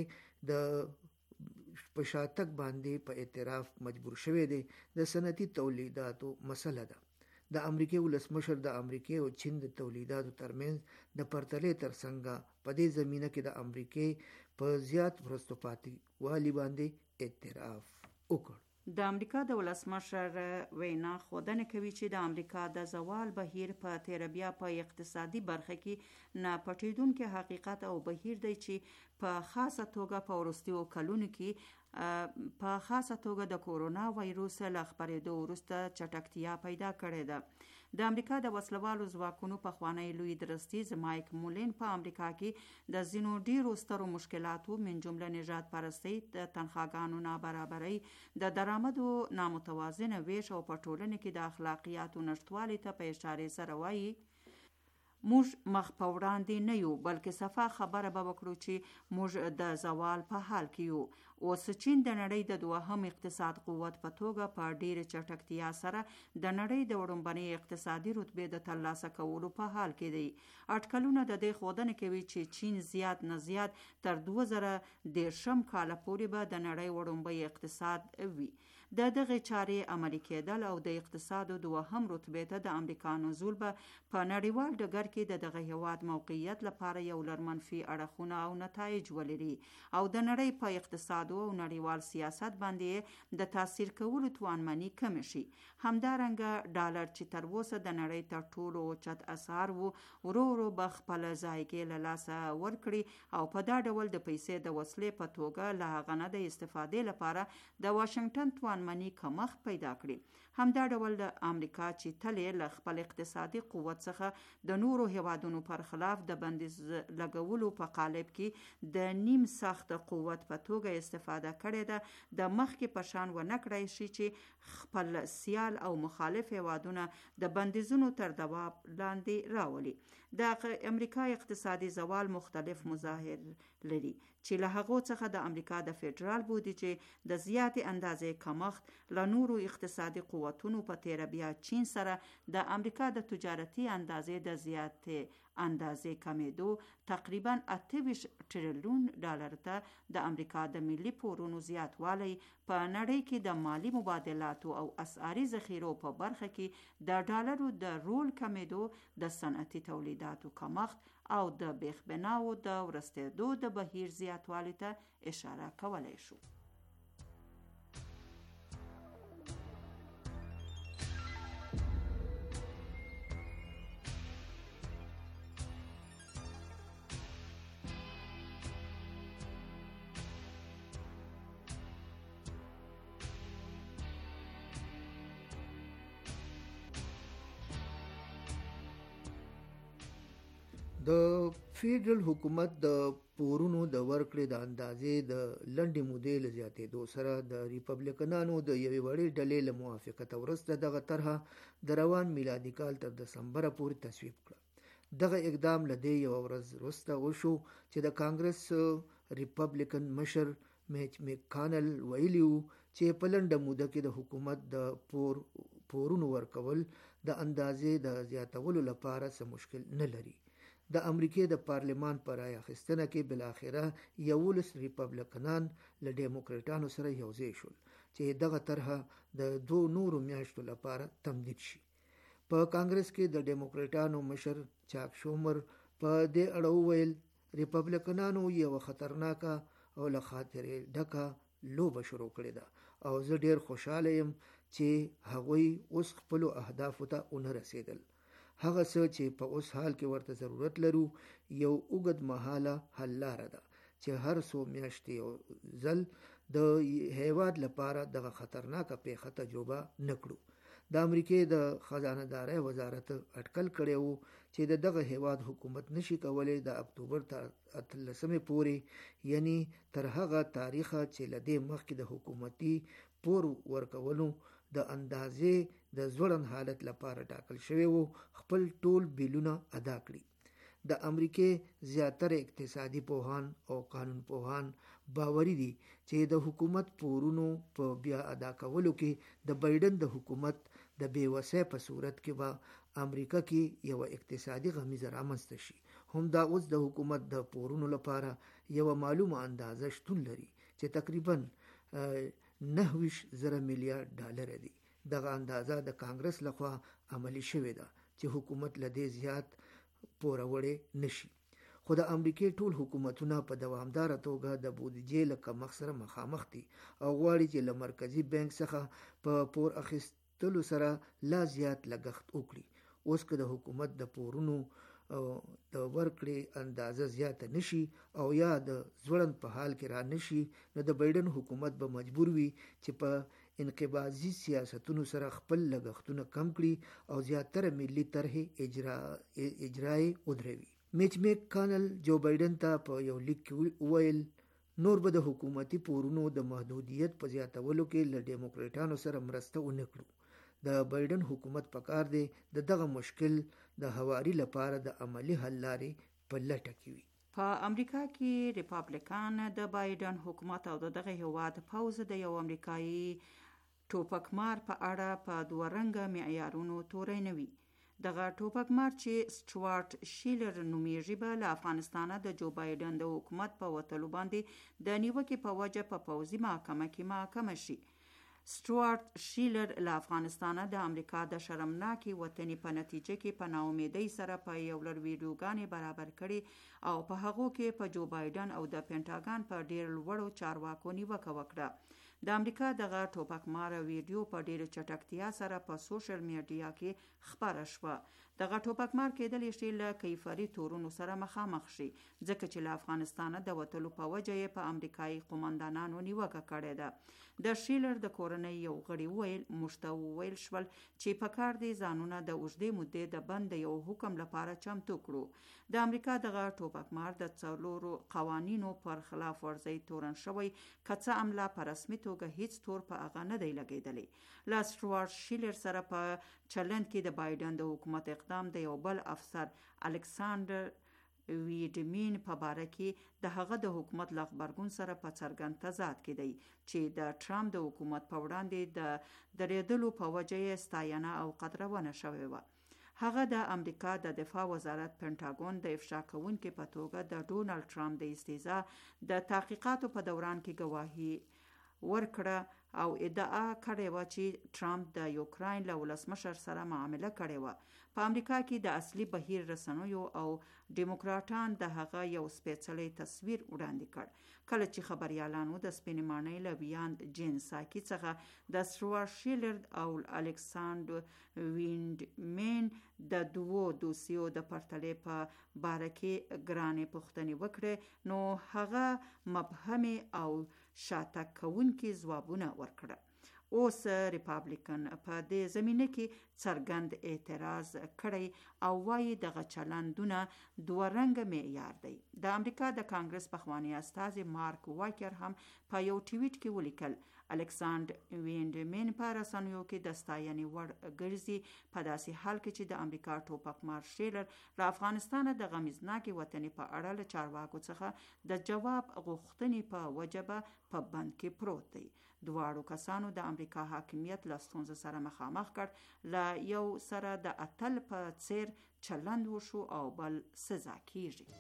د په شاتګ باندې په اعتراف مجبور شوی دی د صنعتي تولیداتو مسله ده. د امریکای ولسمشر د امریکای او چین د تولیداتو ترمنځ د پرتلې ترڅنګ په دې زمینه کې د امریکای په زیات وروسته پاتې والی باندې اعتراف وکړ. د امریکا د ولسمشر وینا ښودنه کوي چې د امریکا د زوال بهیر په تیر بیا په اقتصادي برخه کې نه پټیدونکو حقیقت او بهیر دی چې په خاصه توګه په وروستیو کلونو کې په خاصه توګه د کورونا وایروس له خپرېدو وروسته چټکتیا پیدا کړې ده. د امریکا د وسلوالو ځواکونو په خوانی لوی درستیز مایک مولین په امریکا کې د ځینو ډیرو سترو مشکلاتو من جمله نژاد پرستی، د تنخواګانو نابرابرۍ، د درآمدو نامتوازنه ویش او په ټولنه کې د اخلاقیاتو نشټوالي ته په اشاره سره وایي موږ مخ په وړاندې نه یو، بلکې صفا خبره به وکړو چې موږ د زوال په حال کې یو. اوس چین د نړۍ د دوهم اقتصاد قوت په توګه په ډېر چټکتیا سره د نړۍ د وړومبنۍ اقتصادي رتبې د ترلاسه کولو په حال کې دی. اټکلونه د دې ښودنه کوي چې چین زیات نه زیات تر 2030 کال پورې به د نړۍ وړومبۍ اقتصاد وي. د دغه چارې عملي کېدل او د اقتصاد دوهم رتبې ته د امریکا نزول به په نړیوال ډګر کې د دغه هیواد موقعیت لپاره یو لړ منفي اړخونه او نتایج ولري او د نړۍ په اقتصاد اقتصادو او نړیوال سیاست باندې د تاثیر کولو توانمني کم شي. همدارنګه ډالر چې تر اوسه د نړۍ تر ټولو اوچت اسعار وو ورو ورو به خپل ځایګی له لاسه ورکړي او په دا ډول د پیسې د وسلې په توګه له هغه نه د استفادې لپاره د واشنګټن توانمني کمښت پیدا کړي. همدا ډول د امریکا چې تلې له خپل اقتصادي قوت څخه د نورو هیوادونو پر خلاف د بندیز لګولو په قالب کې د نیم سخت قوت په توګه استفاده کړې ده، د مخکې په شان ونه کړای شي چې خپل سیال او مخالف هیوادونه د بندیزونو تر دباو لاندې راولي. د امریکا اقتصادي زوال مختلف مظاهر لري چې له هغو څخه د امریکا د فدرال بودیجې د زیاتې اندازې کمښت له نورو اقتصادي قوتونو په تیره بیا چین سره د امریکا د تجارتي اندازې د زیاتې اندازې کمیدو تقریبا 28 ټریلیون ډالر ته د امریکا د ملي پورونو زیاتوالی په نړۍ کې د مالی مبادلاتو او اسعاري ذخیرو په برخه کې د ډالرو د رول کمیدو، د صنعتي تولیداتو کمښت او د بیخ بناو د ورستېدو د بهیر زیاتوالی ته اشاره کولی شو. د فیډرل حکومت د پورونو د ورکړې د اندازې د لنډې مودې له زیاتېدو سره د ریپبلیکنانو د یوې وړې ډلې له موافقت وروسته دغه طرحه د روان میلادي کال تر دسمبره پورې تصویب کړه. دغه اقدام له دې یوه ورځ وروسته وشو چې د کانګرس ریپبلیکن مشر میچ میکانل ویلي وو چې په لنډه موده کې د حکومت د پورونو ورکول د اندازې د زیاتولو لپاره څه مشکل نه لري. د امریکې د پارلمان په رای اخیستنه کې بالاخره 11 ریپبلیکنان له ډیموکراټانو سره یوځای شول چې دغه طرحه د 2 نورو میاشتو لپاره تمدید شي. په کانګرس کې د ډیموکراټانو مشر چاک شومر په دې اړه وویل ریپبلیکنانو یو خطرناکه او له خاطرې ډکه لوبه شروع کړې ده او زه ډیر خوشاله یم چې هغوی اوس خپل اهدافو ته ونه رسیدل. هغه څه چې په اوس حال کې ورته ضرورت لرو یو اوږد مهاله حل لاره ده چې هر څو میاشتې یو ځل د هیواد لپاره دغه خطرناکه پیښه تجربه نه کړو. د امریکې د خزانه دارۍ وزارت اټکل کړی وو چې دغه هیواد حکومت نشي کولی د اکتوبر تر 18 پورې، یعنی تر هغه تاریخه چې له دې مخکې د حکومتي پور ورکولو د اندازې د ځوړند حالت لپاره ټاکل شوی وو خپل ټول بیلونه ادا کړي. د امریکې زیاتره اقتصادي پوهان او قانون پوهان باوري دي چې د حکومت پورونو په بیا ادا کولو کې د بایدن د حکومت د بېوسۍ په صورت کې به امریکا کې یو اقتصادي غمیزه رامنځته شي. همدا اوس د حکومت د پورونو لپاره یو معلومه اندازه شتون لري چې تقریبا 9,000 میلیارډ ډالر دي. دغه اندازه د کانګرس لخوا عملی شوې ده چې حکومت له دې زیات پوروړی نشي. خو د امریکې ټول حکومتونه په دوامداره توګه د بودیجې له کمښت سره مخامخ دي او غواړي چې له مرکزي بانک څخه په پور اخیستلو سره لا زیات لګښت وکړي. اوس که د حکومت د پورونو د ورکړې اندازه زیاته نشي او یا د ځوړند په حال کې را نشي، نو د بایدن حکومت به مجبور وي چې په انقباضي سیاستونو سره خپل لګښتونه کم کړي او زیاتره ملي طرحې اجرای ودروي. میچ میکانل جو بایدن ته په یو لیک کې وویل نور به د حکومتي پورونو د محدودیت په زیاتولو کې له ډیموکراټانو سره مرسته ونه کړو. د بایدن حکومت پکار دی دغه مشکل د هواري لپاره د عملی حل لارې په لټه کې وي. په امریکا کې ریپابلیکان د بایدن حکومت او دغه هیواد پوز د یو امریکایي ټوپکمار په اړه په دوه رنګه معیارونو توري نه وي. دغه ټوپکمار چې سټوارټ شیلر نومیږي به له افغانستانه د جو بایدن د حکومت په وتلو باندې د نیوکې په وجه په پوځي محکمه کې محاکمه شي. سټوارت شیلر له افغانستانه د امریکا د شرمناکې وطني په نتیجه کې په ناامیدۍ سره په یو لړ ویډیوګانې برابر کړي او په هغو کې په جو بایدن او د پینټاګان په ډیر لوړو چارواکو نیوکه وکړه. د امریکا دغه ټوپکماره ویډیو په ډیره چټکتیا سره په سوشل میډیا کې خپاره شوه. دغه ټوپکمار کېدلی شي له کیفري تورونو سره مخامخ شي ځکه چې له افغانستانه د وتلو په وجه یې په امریکایي قومندانانو نیوکه کړې ده. د شیلر د کورنۍ یو غړي وویل موږ ته وویل شول چې په کار دی ځانونه د اوږدې مودې د بند یو حکم لپاره چمتو کړو. د امریکا دغه ټوپکمار د څلورو قوانینو پر خلاف ورزۍ تورن شوی که څه هم لا په رسمي توګه هیڅ تور په هغه نه دی لګېدلی. له سټوارت شیلر سره په چلند کې د بایدن د حکومت اقدام د یو بل افسر الکساندر ویډمین په باره کې د هغه د حکومت له غبرګون سره په څرګند تضاد کې دی چې د ټرمپ د حکومت په وړاندې د درېدلو په وجه یې ستاینه او قدرونه شوې وه. هغه د امریکا د دفاع وزارت پینټاګون د افشا کوونکي په توګه د ډونالد ټرمپ د استهزاء د تحقیقاتو په دوران کې گواهی ورکړه او ادعا کړې و چې ټرمپ د یوکراین له ولسمشر سره معامله کړې و. په امریکا کې د اصلي بهیر رسنیو او ډیموکراټان د هغه یو سپېڅلی تصویر وړاندې کړ کله چې خبريالانو د سپینې ماڼۍ له بیاند جین ساکی څخه د سټوارت شیلر او الکساندر وینډمین د دوو دوسیو د پرتلې په باره کې ګرانې پوښتنې وکړې نو هغه مبهمې او شاتګ کوونکي ځوابونه ورکړه. اوس ریپابلیکن په دې زمینه کې څرګند اعتراض کړی او وایي دغه چلندونه دوه رنګه معیار دی. د امریکا د کانګرس پخوانی استازي مارک واکر هم په یو ټویټ کې ولیکل الکساندر وینډمین په رسنیو کې د ستاینې وړ ګرځي په داسې حال کې چې د امریکا ټوپکمار شیلر له افغانستانه د غمیزناکې وطني په اړه له چارواکو څخه د جواب غوښتنې په وجه په بند کې پروت دی. دواړو کسانو د امریکا حاکمیت له ستونزو سره مخامخ کړ، له یو سره د اتل په څیر چلند وشو او بل سزا کیږي.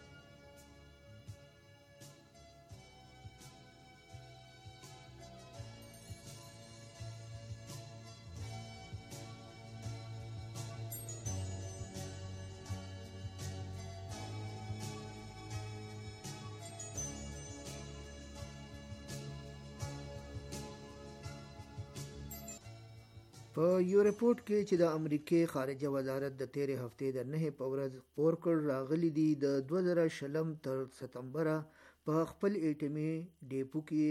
په یو رپورت کې چې د امریکای خارجه وزارت د تیرې هفتې د 9 په ورځ خپور کړ راغلي دي د 2020 تر ستمبر په خپل ایټمی ډیپو کې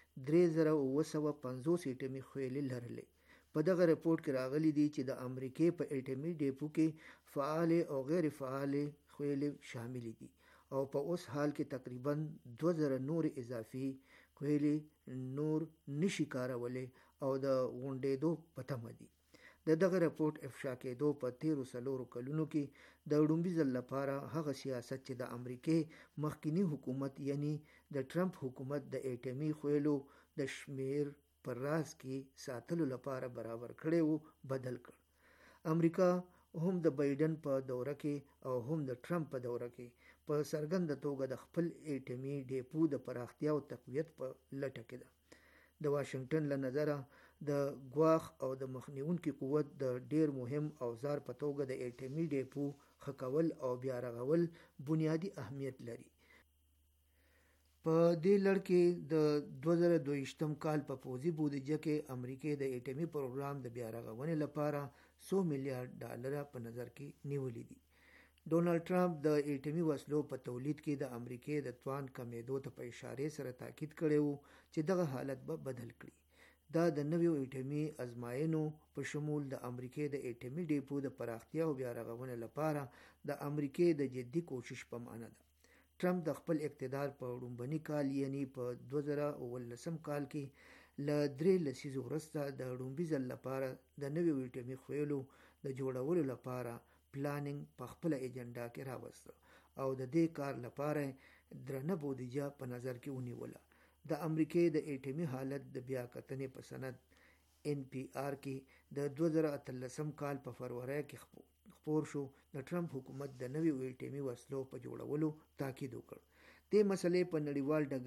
3950 ایټمی خویلې لرلې. په دغه رپورت کې راغلي دي چې د امریکای په ایټمی ډیپو کې فعال او غیر فعال خویلې شامل دي او په اوس حال کې تقریبا 2000 نور اضافي خویلې نور نشي کارولې او د غونډېدو په تمه دي. دغه رپورت افشا کېدو په 13 کلونو کې د وړومبي ځل لپاره هغه سیاست چې د امریکای مخکینی حکومت یعنی د ټرمپ حکومت د ایټمی خویلو د شمیر پر راز کې ساتلو لپاره برابر کړی وو بدل کړ. امریکا هم د بایدن په دوره کې او هم د ټرمپ په دوره کې په څرګنده توګه د خپل ایټمی ډیپو د پراختیا او تقویت په لټه کې ده. د واشنگټن له نظره د ګواښ او د مخنیونکي قوت د ډیر مهم اوزار په توګه د ایټمی ډیپو خکول او بیا رغول بنیادی اهمیت لري. په دې لړ کې د 2022 کال په پوځي بودیجه کې امریکای د ایټمی پروګرام د بیا رغونې لپاره $100 میلیارډ په نظر کې نیولې دي. ډونالد ټرمپ د ایټمی وسلو په تولید کې د امریکای د توان کمیدو ته په اشاره سره تاکید کړی وو چې دغه حالت به بدل کړي. دا د نویو ایټمی ازمایښتونو په شمول د امریکای د ایټمی ډیپو د پراختیا او بیا رغونې لپاره د امریکای د جدي کوشش په معنی ده. ټرمپ د خپل اقتدار په وړومبني کال یعنی په 2019 کال کې له 3 لسیزو وروسته د وړومبي ځل لپاره د نویو ایټمی خویلو د جوړولو لپاره پلانینګ په خپل ایجنډا کې راوسته او د دې کار لپاره درنه بودیجه په نظر کې ونیوله. د امریکای د ایټمی حالت د بیا کتنې په سند NPR کې د 2013 کال په فروری کې خپور شو. د ټرمپ حکومت د نویو ایټمی وسلو په جوړولو تاکید وکړ. دې مسلې په نړیوال ډګر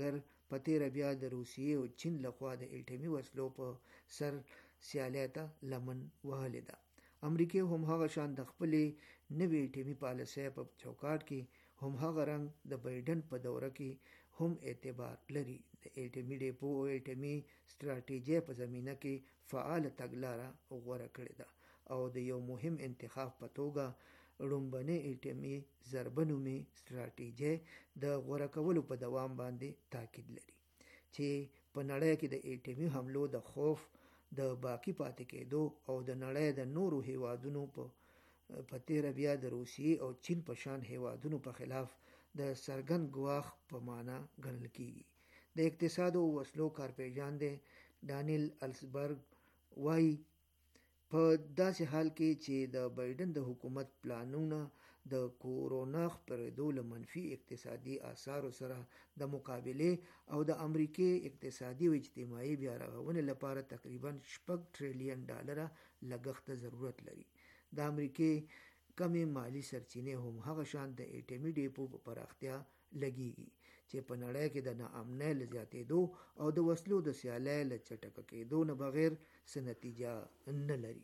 په تیره بیا د روسیې او چین لخوا د الټیمي وسلو په سر سیالۍ ته لمن وهلې ده. امریکا هم هغه شان د خپلې نوې الټیمي پالیسۍ په چوکاټ کې هم هغه رنګ د بایډن په دوره کې هم اعتبار لري. د الټیمي ډیپو او الټیمي ستراتیژۍ په زمینه کې فعال تګلاره غوره کړې ده او د یو مهم انتخاب په توګه لومبنۍ الټیمي ضربه نومي ستراتیژۍ د غوره کولو په دوام باندې تاکید لري چې په نړۍ کې د الټیمي حملو د خوف د باقی پاتې کېدو او د نړۍ د نورو هیوادونو په تیره بیا د روسیې او چین په شان هیوادونو په خلاف د څرګند ګواښ په معنا ګڼل کیږي. د اقتصاد او وسلو کارپیژان ډانیل السبرګ وایي په داسې حال کې چې د بایډن د حکومت پلانونه د کورونا خپرېدو له منفي اقتصادي آثارو سره د مقابلې او د امریکې اقتصادي او اجتماعي بیا رغونې لپاره تقریبا $6 ټریلیون لګښت ته ضرورت لري. د امریکې کمې مالی سرچینې هم هغه شان د الټیمي ډیپو په پراختیا لګیږي چې په نړۍ کې د ناامنۍ له زیاتېدو او د وسلو د سیالۍ له چټکه کېدو نه بغیر څه نتیجه نه لري.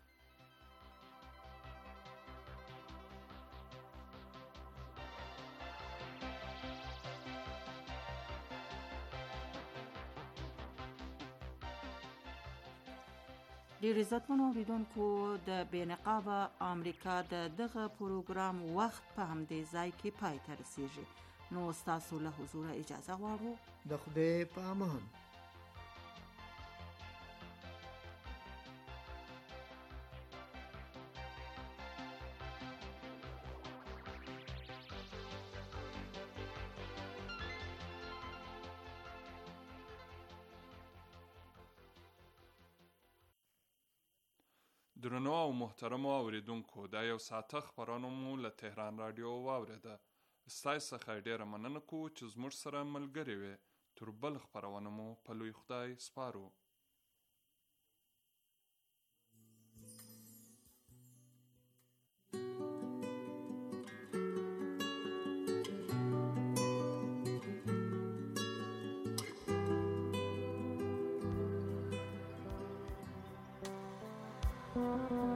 ډیر عزتمنو اوریدونکو، د بېنقابه امریکا د دغه پروګرام وخت په همدې ځای کې پای ته رسیږي. نو ستاسو له حضوره اجازه غواړو. د خدای په امان. درنو او محترمو اوریدونکو، دا یو ساعته خبرونه مو له تهران رادیو واورېده. ستاسو څخه ډیره مننه کوو چې زموږ سره ملګري وي. تر بل خبرونه مو په لوی خدای سپارو. Thank you.